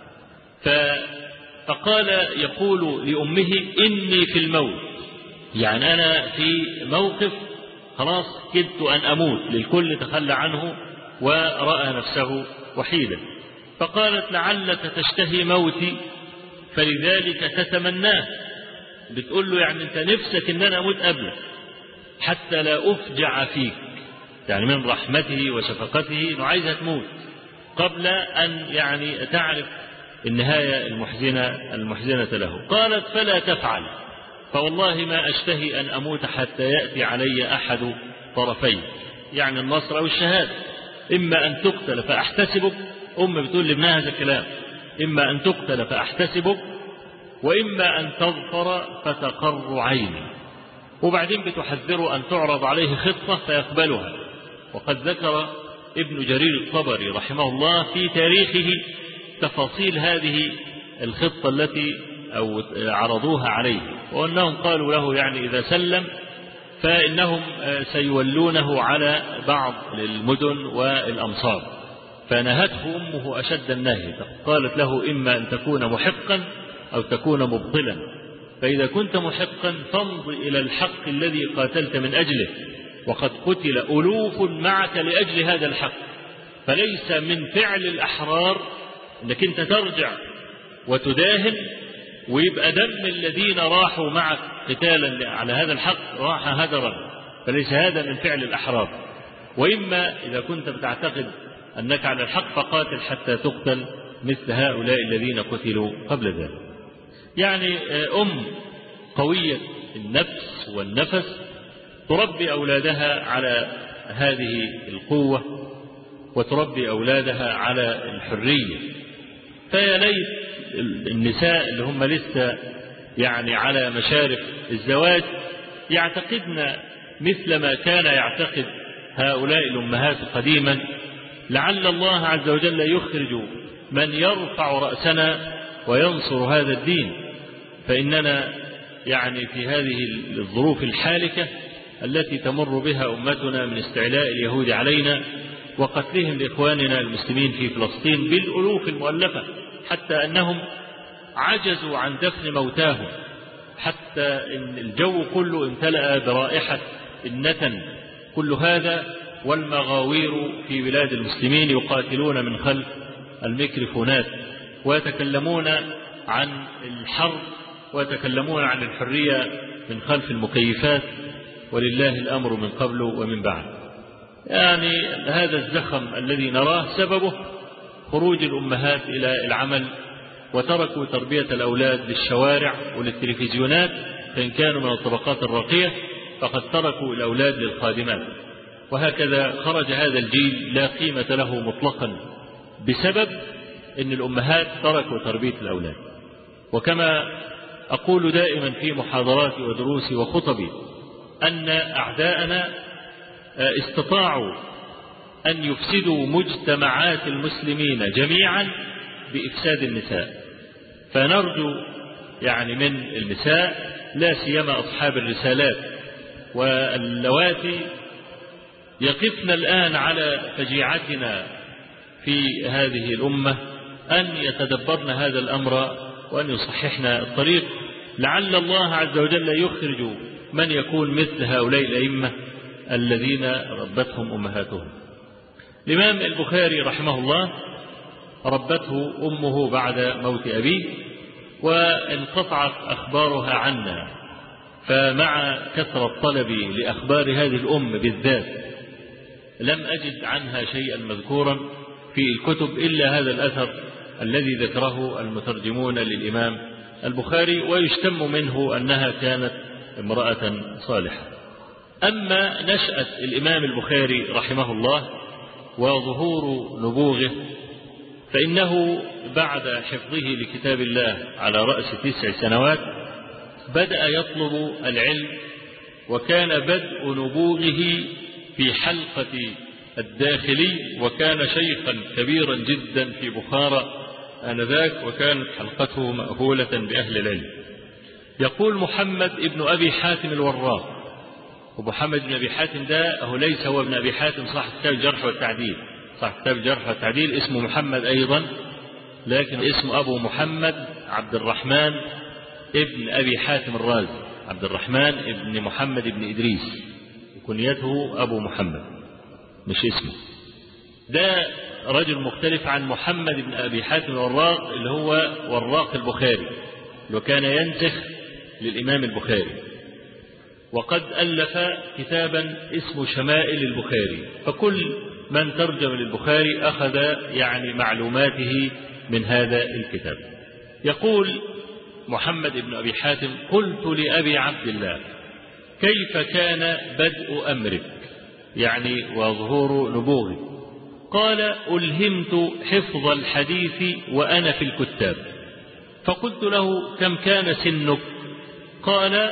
A: فقال يقول لأمه إني في الموت، يعني أنا في موقف خلاص كدت أن أموت، للكل تخلى عنه ورأى نفسه وحيدا. فقالت لعلك تشتهي موتي فلذلك تتمناه، بتقول له يعني أنت نفسك أن أنا أموت قبلك حتى لا أفجع فيك، يعني من رحمته وشفقته أنه عايزها تموت قبل أن يعني تعرف النهاية المحزنة له. قالت فلا تفعل، فوالله ما أشتهي أن أموت حتى يأتي علي أحد طرفين، يعني النصر أو الشهادة، إما أن تقتل فأحتسبك، بتقول لابنها هذا الكلام، إما أن تقتل فأحتسبك، وإما أن تظفر فتقر عيني. وبعدين بتحذر أن تعرض عليه خطة فيقبلها. وقد ذكر ابن جرير الطبري رحمه الله في تاريخه تفاصيل هذه الخطة التي أو عرضوها عليه، وأنهم قالوا له يعني إذا سلم فإنهم سيولونه على بعض المدن والأمصار. فنهته أمه أشد النهي، قالت له إما أن تكون محقا أو تكون مبطلا، فإذا كنت محقا فامض إلى الحق الذي قاتلت من أجله، وقد قتل ألوف معك لأجل هذا الحق، فليس من فعل الأحرار أنك أنت ترجع وتداهن ويبقى دم الذين راحوا معك قتالا على هذا الحق راح هدرا، فليس هذا من فعل الأحرار. وإما إذا كنت بتعتقد أنك على الحق فقاتل حتى تقتل مثل هؤلاء الذين قتلوا قبل ذلك. يعني قوية النفس والنفس تربي أولادها على هذه القوة وتربي أولادها على الحرية. فيا ليت النساء اللي هم لسه يعني على مشارف الزواج يعتقدن مثل ما كان يعتقد هؤلاء الأمهات قديما، لعل الله عز وجل يخرج من يرفع رأسنا وينصر هذا الدين. فإننا يعني في هذه الظروف الحالكة التي تمر بها أمتنا من استعلاء اليهود علينا وقتلهم لإخواننا المسلمين في فلسطين بالألوف المؤلفة، حتى أنهم عجزوا عن دفن موتاهم، حتى إن الجو كله امتلأ برائحة النتن. كل هذا والمغاوير في بلاد المسلمين يقاتلون من خلف الميكروفونات ويتكلمون عن الحرب ويتكلمون عن الحرية من خلف المكيفات، ولله الأمر من قبل ومن بعد. يعني هذا الزخم الذي نراه سببه خروج الأمهات إلى العمل، وتركوا تربية الأولاد للشوارع وللتلفزيونات، فإن كانوا من الطبقات الراقية فقد تركوا الأولاد للخادمات. وهكذا خرج هذا الجيل لا قيمة له مطلقا بسبب أن الأمهات تركوا تربية الأولاد. وكما أقول دائما في محاضراتي ودروسي وخطبي أن أعداءنا استطاعوا أن يفسدوا مجتمعات المسلمين جميعا بإفساد النساء. فنرجو يعني من النساء لا سيما أصحاب الرسالات واللواتي يقفن الآن على فجيعتنا في هذه الأمة أن يتدبرن هذا الأمر وأن يصححن الطريق، لعل الله عز وجل يخرج من يكون مثل هؤلاء الأئمة الذين ربتهم أمهاتهم. الإمام البخاري رحمه الله ربته أمه بعد موت أبيه، وانقطعت أخبارها عنا، فمع كثرة طلبي لأخبار هذه الأم بالذات لم أجد عنها شيئا مذكورا في الكتب إلا هذا الأثر الذي ذكره المترجمون للإمام البخاري، ويشتم منه أنها كانت امرأة صالحة. أما نشأة الإمام البخاري رحمه الله وظهور نبوغه، فإنه بعد حفظه لكتاب الله على رأس 9 سنوات بدأ يطلب العلم، وكان بدء نبوغه في حلقة الداخلي، وكان شيخا كبيرا جدا في بخارى آنذاك، وكانت حلقته مأهولة بأهل العلم. يقول محمد ابن أبي حاتم الوراق، ومحمد بن أبي حاتم ده ليس هو ابن أبي حاتم صاحب كتاب الجرح والتعديل، صاحب كتاب الجرح والتعديل اسمه محمد أيضا، لكن اسمه أبو محمد عبد الرحمن ابن أبي حاتم الرازي، عبد الرحمن ابن محمد ابن إدريس، كنيته أبو محمد مش اسمه. ده رجل مختلف عن محمد بن أبي حاتم الوراق اللي هو وراق البخاري، اللي كان ينسخ للإمام البخاري، وقد ألف كتابا اسمه شمائل البخاري، فكل من ترجم للبخاري أخذ يعني معلوماته من هذا الكتاب. يقول محمد بن أبي حاتم: قلت لأبي عبد الله كيف كان بدء أمرك، يعني وظهور نبوغك؟ قال: ألهمت حفظ الحديث وأنا في الكتاب. فقلت له: كم كان سنك؟ قال: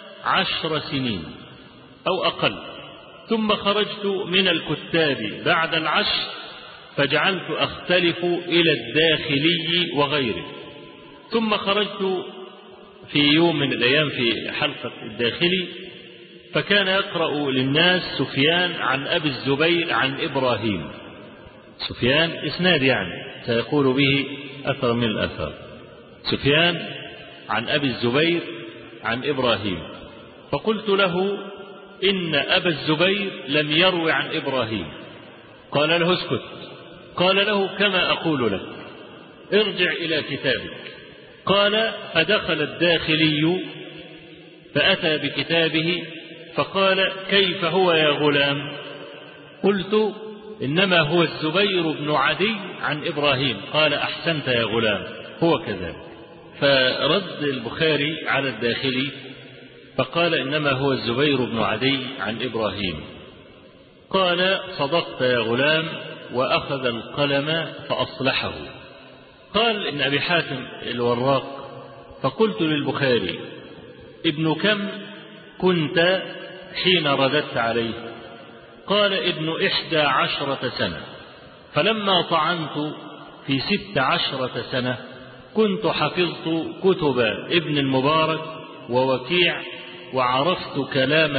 A: 10 سنين أو أقل. ثم خرجت من الكتاب بعد 10 فجعلت أختلف إلى الداخلي وغيره. ثم خرجت في يوم من الأيام في حلقة الداخلي، فكان يقرأ للناس سفيان عن أبي الزبير عن إبراهيم. سفيان إسناد يعني سيقول به أثر من الأثار. سفيان عن أبي الزبير عن إبراهيم. فقلت له: إن أبا الزبير لم يروي عن إبراهيم. قال له: اسكت. قال له: كما أقول لك، ارجع إلى كتابك. قال: فدخل الداخلي فأتى بكتابه فقال: كيف هو يا غلام؟ قلت: إنما هو الزبير بن عدي عن إبراهيم. قال: أحسنت يا غلام، هو كذلك. فرد البخاري على الداخلي فقال: إنما هو الزبير بن عدي عن إبراهيم. قال: صدقت يا غلام، وأخذ القلم فأصلحه. قال ابن أبي حاتم الوراق: فقلت للبخاري: ابن كم كنت حين رددت عليه؟ قال: ابن 11 سنة. فلما طعنت في 16 سنة كنت حفظت كتب ابن المبارك ووكيع، وعرفت كلام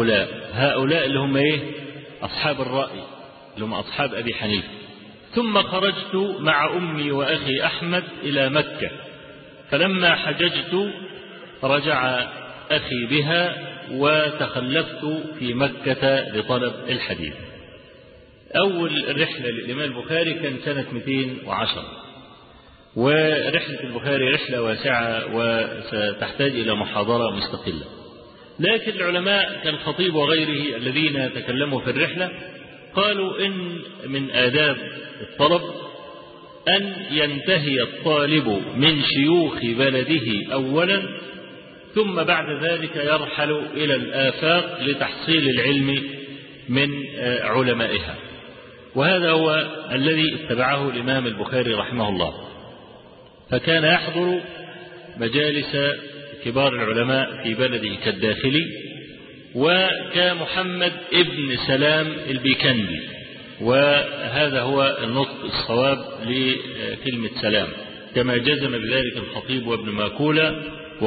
A: هؤلاء اللي هم ايه؟ أصحاب الرأي، اللي هم أصحاب أبي حنيفة. ثم خرجت مع أمي وأخي أحمد إلى مكة، فلما حججت رجع أخي بها، وتخلفت في مكة لطلب الحديث. أول رحلة للإمام البخاري كان سنة 210، ورحلة البخاري رحلة واسعة وستحتاج إلى محاضرة مستقلة. لكن العلماء كالخطيب وغيره الذين تكلموا في الرحلة قالوا إن من آداب الطلب أن ينتهي الطالب من شيوخ بلده أولا، ثم بعد ذلك يرحل إلى الآفاق لتحصيل العلم من علمائها. وهذا هو الذي اتبعه الإمام البخاري رحمه الله، فكان يحضر مجالس كبار العلماء في بلده كالداخلي، وكمحمد ابن سلام البيكندي، وهذا هو النطق الصواب لكلمة سلام، كما جزم بذلك الخطيب وابن ماكولة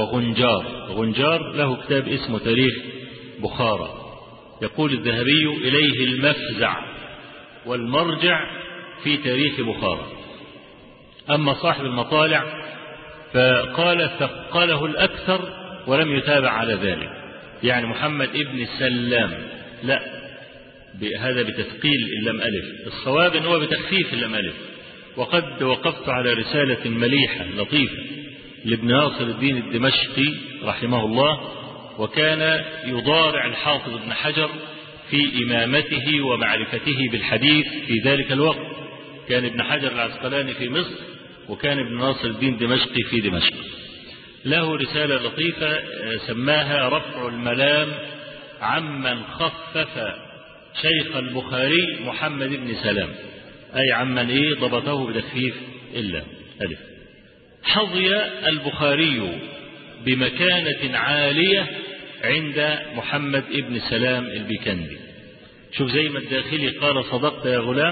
A: وغنجار له كتاب اسمه تاريخ بخارى. يقول الذهبي: إليه المفزع والمرجع في تاريخ بخارى. أما صاحب المطالع فقال ثقله الأكثر ولم يتابع على ذلك، يعني محمد ابن سلام، لا، هذا بتثقيل اللام ألف، الصواب أنه بتخفيف اللام ألف. وقد وقفت على رسالة مليحة لطيفة لابن ناصر الدين الدمشقي رحمه الله، وكان يضارع الحافظ ابن حجر في إمامته ومعرفته بالحديث في ذلك الوقت. كان ابن حجر العسقلاني في مصر، وكان ابن ناصر الدين الدمشقي في دمشق. له رسالة لطيفة سماها رفع الملام عمن خفف شيخ البخاري محمد بن سلام، أي عمن ضبطه بتخفيف إلا ألف. حظي البخاري بمكانة عالية عند محمد بن سلام البيكندي. شوف زي ما الداخلي قال صدقت يا غلام،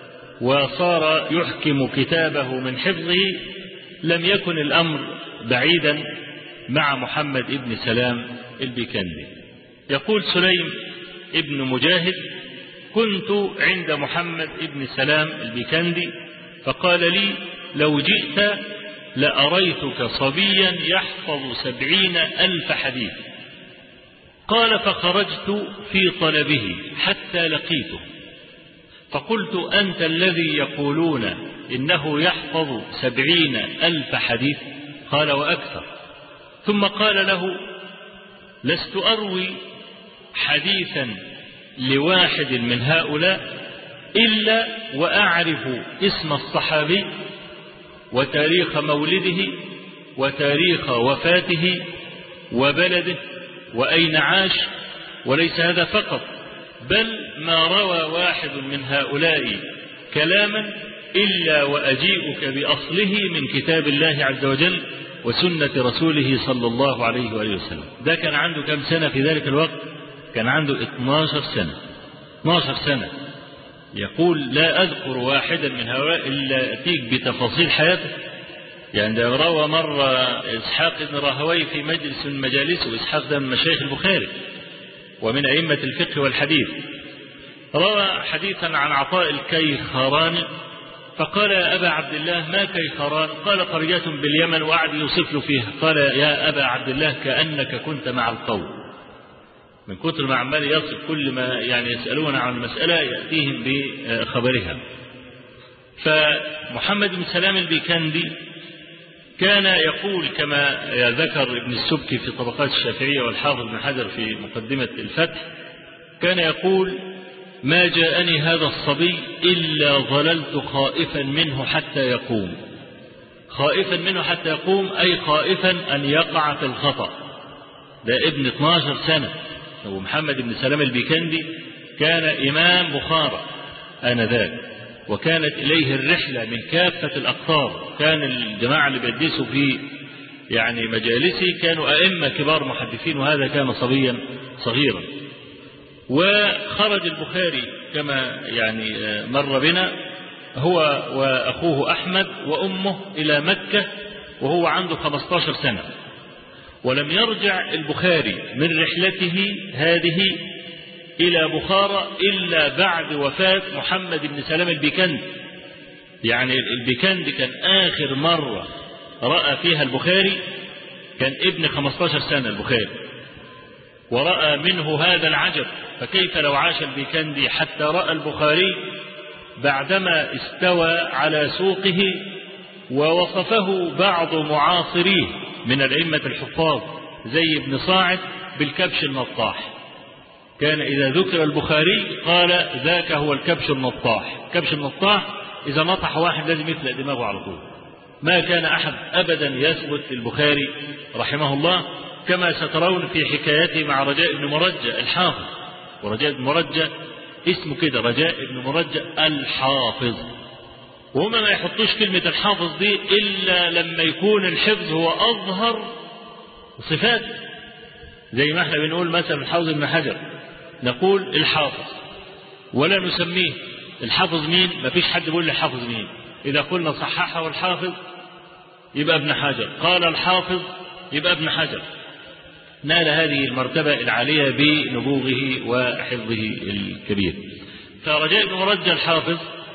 A: وصار يحكم كتابه من حفظه. لم يكن الأمر بعيدا مع محمد بن سلام البيكندي. يقول سليم ابن مجاهد: كنت عند محمد بن سلام البيكندي فقال لي: لو جئت لأريتك صبيا يحفظ 70,000 حديث. قال: فخرجت في طلبه حتى لقيته، فقلت: أنت الذي يقولون إنه يحفظ 70,000 حديث؟ قال: وأكثر. ثم قال له: لست أروي حديثا لواحد من هؤلاء إلا وأعرف اسم الصحابي وتاريخ مولده وتاريخ وفاته وبلده وأين عاش، وليس هذا فقط، بل ما روى واحد من هؤلاء كلاما إلا وأجيئك بأصله من كتاب الله عز وجل وسنة رسوله صلى الله عليه وآله وسلم. ده كان عنده كم سنة في ذلك الوقت؟ كان عنده 12 سنة. 12 سنة. يقول: لا أذكر واحدا من هؤلاء إلا أتيك بتفاصيل حياته. يعني ده روى مرة إسحاق بن راهويه في مجلس من مجالسه، وإسحاق ده من مشايخ البخاري ومن أئمة الفقه والحديث. روى حديثا عن عطاء الكيخراني فقال: يا أبا عبد الله ما كيخران؟ قال: قرية باليمن، وقعد يوصف له فيها. قال: يا أبا عبد الله كأنك كنت مع القوم. من كتر ما عمال يصف كل ما يسألون عن المسألة يأتيهم بخبرها. فمحمد بن سلام البيكندي كان يقول كما ذكر ابن السبكي في طبقات الشافعية والحافظ بن حجر في مقدمة الفتح، كان يقول: ما جاءني هذا الصبي إلا ظللت خائفا منه حتى يقوم. خائفا منه حتى يقوم أي خائفا أن يقع في الخطأ. ده ابن 12 سنة. ومحمد بن سلام البيكندي كان إمام بخارى آنذاك، وكانت إليه الرحلة من كافة الأقطار. كان الجماعة اللي بيدرسوا في مجالسي كانوا أئمة كبار محدثين، وهذا كان صبيا صغيرا. وخرج البخاري كما مر بنا هو وأخوه أحمد وأمه إلى مكة وهو عنده 15 سنة، ولم يرجع البخاري من رحلته هذه إلى بخارى إلا بعد وفاة محمد بن سلام البيكندي. البيكندي كان آخر مرة رأى فيها البخاري كان ابن 15 سنة البخاري، ورأى منه هذا العجب. فكيف لو عاش البيكندي حتى رأى البخاري بعدما استوى على سوقه ووصفه بعض معاصريه من الأئمة الحفاظ زي ابن صاعد بالكبش النطاح. كان إذا ذكر البخاري قال: ذاك هو الكبش النطاح. كبش النطاح إذا نطح واحد لازم يفلق دماغه على طول. ما كان أحد أبدا يثبت للبخاري رحمه الله، كما سترون في حكايته مع رجاء بن مرجة الحافظ. ورجاء بن مرجة اسمه كده، رجاء بن مرجة الحافظ. وهما ما يحطوش كلمة الحافظ دي إلا لما يكون الحفظ هو أظهر صفات. زي ما احنا بنقول مثلا الحافظ ابن حجر نقول الحافظ، ولا نسميه الحافظ مين. ما فيش حد يقول لي الحافظ مين. إذا قلنا صححه الحافظ يبقى ابن حجر، قال الحافظ يبقى ابن حجر. نال هذه المرتبة العالية بنبوغه وحفظه الكبير. فرجاء بن مرجة الحافظ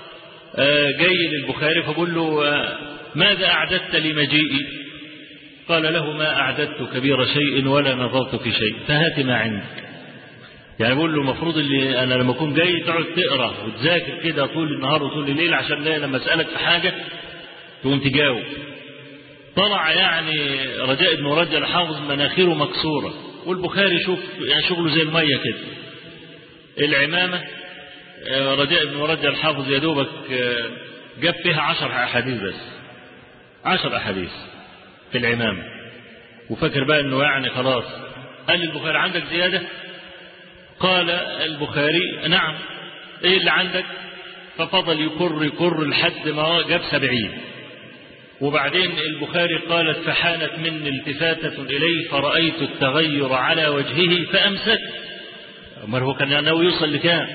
A: جاي للبخاري فقال له: ماذا أعددت لمجيئي؟ قال له: ما أعددت كبير شيء ولا نظرت في شيء، فهات ما عندك. بقول له المفروض اللي أنا لما أكون جاي تقعد تقرأ وتذاكر كده طول النهار وطول الليل، عشان لما أسألك في حاجة تقوم تجاوب. طلع يعني رجاء بن مرجل الحافظ مناخيره مكسورة، والبخاري شوف يعني شغله زي المية كده. العمامة رجاء بن مرجل الحافظ يا دوبك جاب فيها 10 أحاديث بس، 10 أحاديث في العمامة، وفكر بقى انه يعني خلاص. قال البخاري عندك زيادة؟ قال البخاري نعم. ايه اللي عندك؟ ففضل يكر لحد ما جاب 70. وبعدين البخاري قالت فحانت مني التفاتة إليه فرأيت التغير على وجهه فأمسك. أمال هو كان ناوي يوصل لكام؟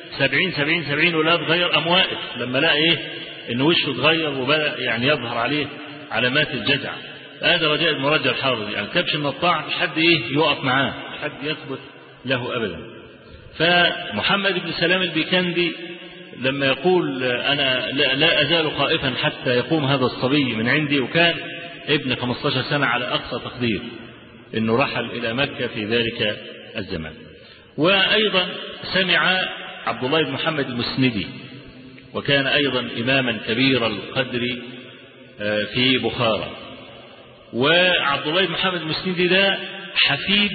A: 70 ولا تغير أم واقف لما لقى إيه؟ إن وشه اتغير وبدأ يعني يظهر عليه علامات الجزع. هذا رجاء بن مرجل الحافظ، يعني كبش النطاع مش حد إيه يقف معاه، مش حد يثبت له أبدا. فمحمد بن سلام البيكندي لما يقول أنا لا أزال خائفا حتى يقوم هذا الصبي من عندي، وكان ابن 15 سنة على أقصى تقدير، إنه رحل إلى مكة في ذلك الزمان. وأيضا سمع عبد الله بن محمد المسندي، وكان أيضا إماما كبير القدر في بخارى. وعبد الله بن محمد المسندي ده حفيد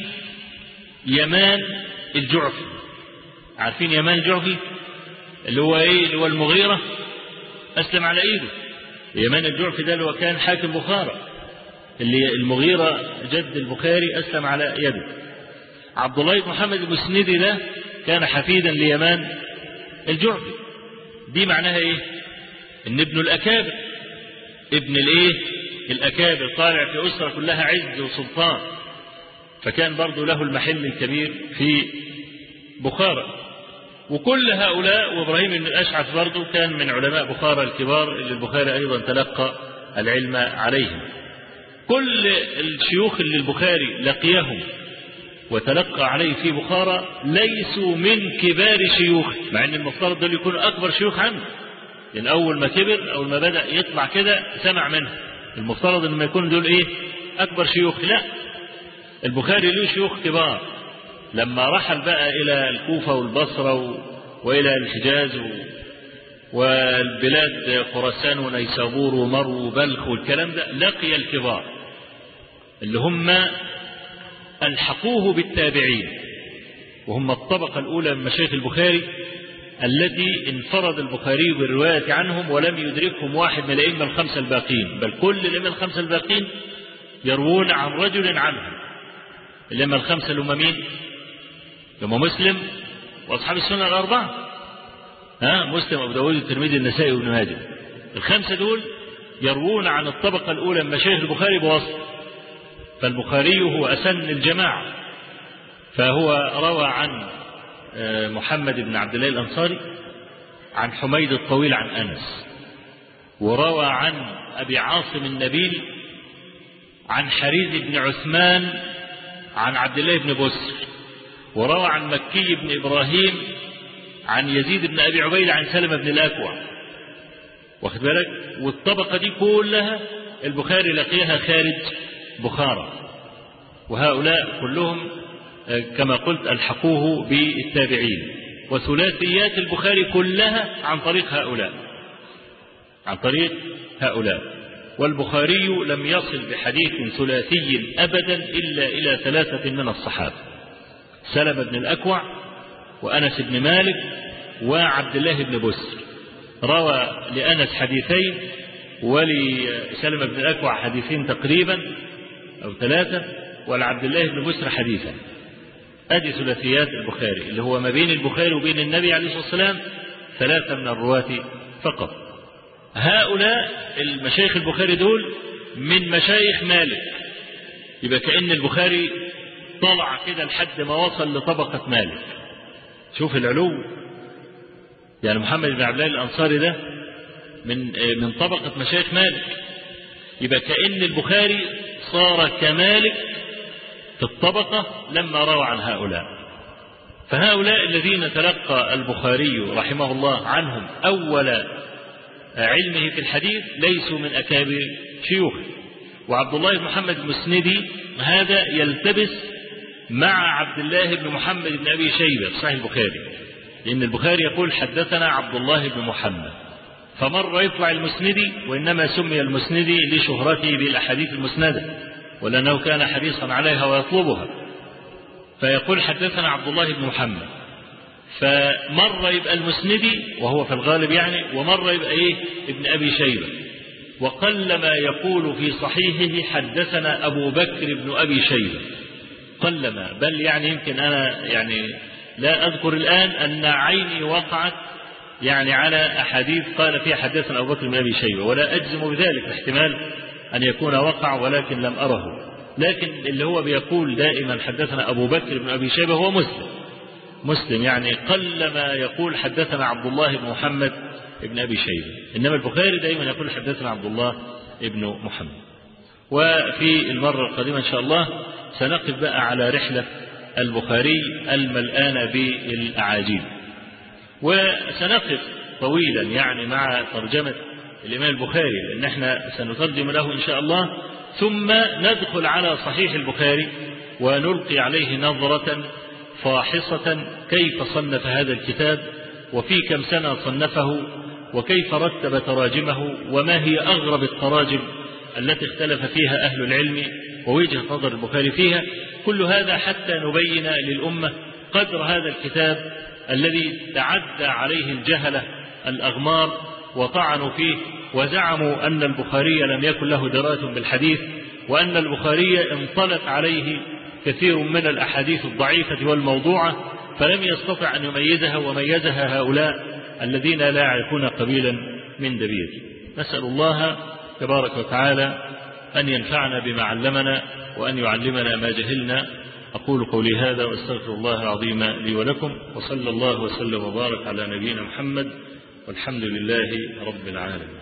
A: يمان الجعفي. عارفين يمان الجعفي اللي هو ايه؟ اللي هو المغيرة أسلم على إيده. يمان الجعفي ده اللي هو كان حاكم بخارى، اللي المغيرة جد البخاري أسلم على يده. عبد الله بن محمد المسندي ده كان حفيدا ليمان الجعفي. دي معناها ايه؟ ان ابن الأكابر، ابن الايه؟ الأكابر، طالع في أسرة كلها عز وسلطان، فكان برضو له المحل الكبير في بخارى. وكل هؤلاء، وإبراهيم بن الأشعث برضو كان من علماء بخارى الكبار اللي البخاري أيضا تلقى العلم عليهم. كل الشيوخ اللي البخاري لقيهم وتلقى عليه في بخارى ليسوا من كبار شيوخ، مع ان المفترض دول يكونوا أكبر شيوخ عنه، لأن أول ما كبر، أول ما بدأ يطلع كده سمع منه، المفترض أن ما يكون دول إيه؟ أكبر شيوخ. لا، البخاري له شيوخ كبار. لما رحل بقى إلى الكوفة والبصرة وإلى الحجاز والبلاد خراسان ونيسابور ومرو وبلخ والكلام ده، لقي الكبار اللي هم ألحقوه بالتابعين، وهم الطبقة الأولى من مشايخ البخاري التي انفرد البخاري بالرواية عنهم ولم يدركهم واحد من الأئمة الخمسة الباقين، بل كل الأئمة الخمسة الباقين يروون عن رجل عنهم. الأئمة الخمسة اللي هم مين؟ هم مسلم وأصحاب السنة الأربعة، مسلم وأبو داود والترمذي والنسائي وابن ماجه. الخمسة دول يروون عن الطبقة الأولى من مشايخ البخاري بواسطة، فالبخاري هو أسن الجماعة، فهو روى عن محمد بن عبد الله الأنصاري، عن حميد الطويل عن أنس، وروى عن أبي عاصم النبيل، عن حريز بن عثمان، عن عبد الله بن بسر، وروى عن مكي بن إبراهيم، عن يزيد بن أبي عبيد، عن سلمة بن الأكوع. واخد بالك؟ والطبقة دي كلها البخاري لقيها خارج بخارى، وهؤلاء كلهم كما قلت ألحقوه بالتابعين. وثلاثيات البخاري كلها عن طريق هؤلاء، والبخاري لم يصل بحديث ثلاثي أبدا إلا إلى 3 من الصحابة: سلمة بن الأكوع، وأنس بن مالك، وعبد الله بن بسر. روى لأنس حديثين، ولسلمة بن الأكوع حديثين تقريبا أو 3، ولعبد الله بن بسر حديثا. أدي ثلاثيات البخاري اللي هو ما بين البخاري وبين النبي عليه الصلاة والسلام 3 من الرواة فقط. هؤلاء المشايخ البخاري دول من مشايخ مالك، يبقى كأن البخاري طلع كده لحد ما وصل لطبقة مالك. شوف العلو، يعني محمد بن عبد الله الأنصاري ده من طبقة مشايخ مالك، يبقى كأن البخاري صار كمالك في الطبقة لما روى عن هؤلاء. فهؤلاء الذين تلقى البخاري رحمه الله عنهم أول علمه في الحديث ليسوا من أكابر شيوخه. وعبد الله بن محمد المسندي هذا يلتبس مع عبد الله بن محمد بن أبي شيبة في صحيح البخاري، لأن البخاري يقول حدثنا عبد الله بن محمد، فمرة يطلع المسندي، وإنما سمي المسندي لشهرته بالأحاديث المسندة، ولأنه كان حريصا عليها ويطلبها، فيقول حدثنا عبد الله بن محمد. فمرة يبقى المسندي وهو في الغالب يعني، ومرة يبقى ابن أبي شيبة. وقلما يقول في صحيحه حدثنا أبو بكر بن أبي شيبة، قلما، بل يعني يمكن أنا يعني لا أذكر الآن أن عيني وقعت يعني على أحاديث قال فيها حدثنا أبو بكر بن أبي شيبة، ولا أجزم بذلك، احتمال أن يكون وقع ولكن لم أره. لكن اللي هو بيقول دائما حدثنا أبو بكر بن أبي شيبة هو مسلم يعني قلما يقول حدثنا عبد الله بن محمد بن أبي شيبة، إنما البخاري دائما يقول حدثنا عبد الله بن محمد. وفي المرة القادمة إن شاء الله سنقف بقى على رحلة البخاري الملآنة بالأعاجيب، وسنقف طويلا يعني مع ترجمة الإمام البخاري، لأن احنا سنترجم له إن شاء الله، ثم ندخل على صحيح البخاري ونلقي عليه نظرة فاحصة كيف صنف هذا الكتاب، وفي كم سنة صنفه، وكيف رتب تراجمه، وما هي أغرب التراجم التي اختلف فيها أهل العلم ووجهة نظر البخاري فيها. كل هذا حتى نبين للأمة قدر هذا الكتاب الذي تعدى عليه الجهلة الأغمار وطعنوا فيه وزعموا أن البخاري لم يكن له دراية بالحديث، وأن البخاري انطلت عليه كثير من الأحاديث الضعيفة والموضوعة فلم يستطع أن يميزها، وميزها هؤلاء الذين لا يعرفون قبيلا من دبير. نسأل الله تبارك وتعالى أن ينفعنا بما علمنا وأن يعلمنا ما جهلنا. أقول قولي هذا وأستغفر الله العظيم لي ولكم، وصلى الله وسلم وبارك على نبينا محمد، والحمد لله رب العالمين.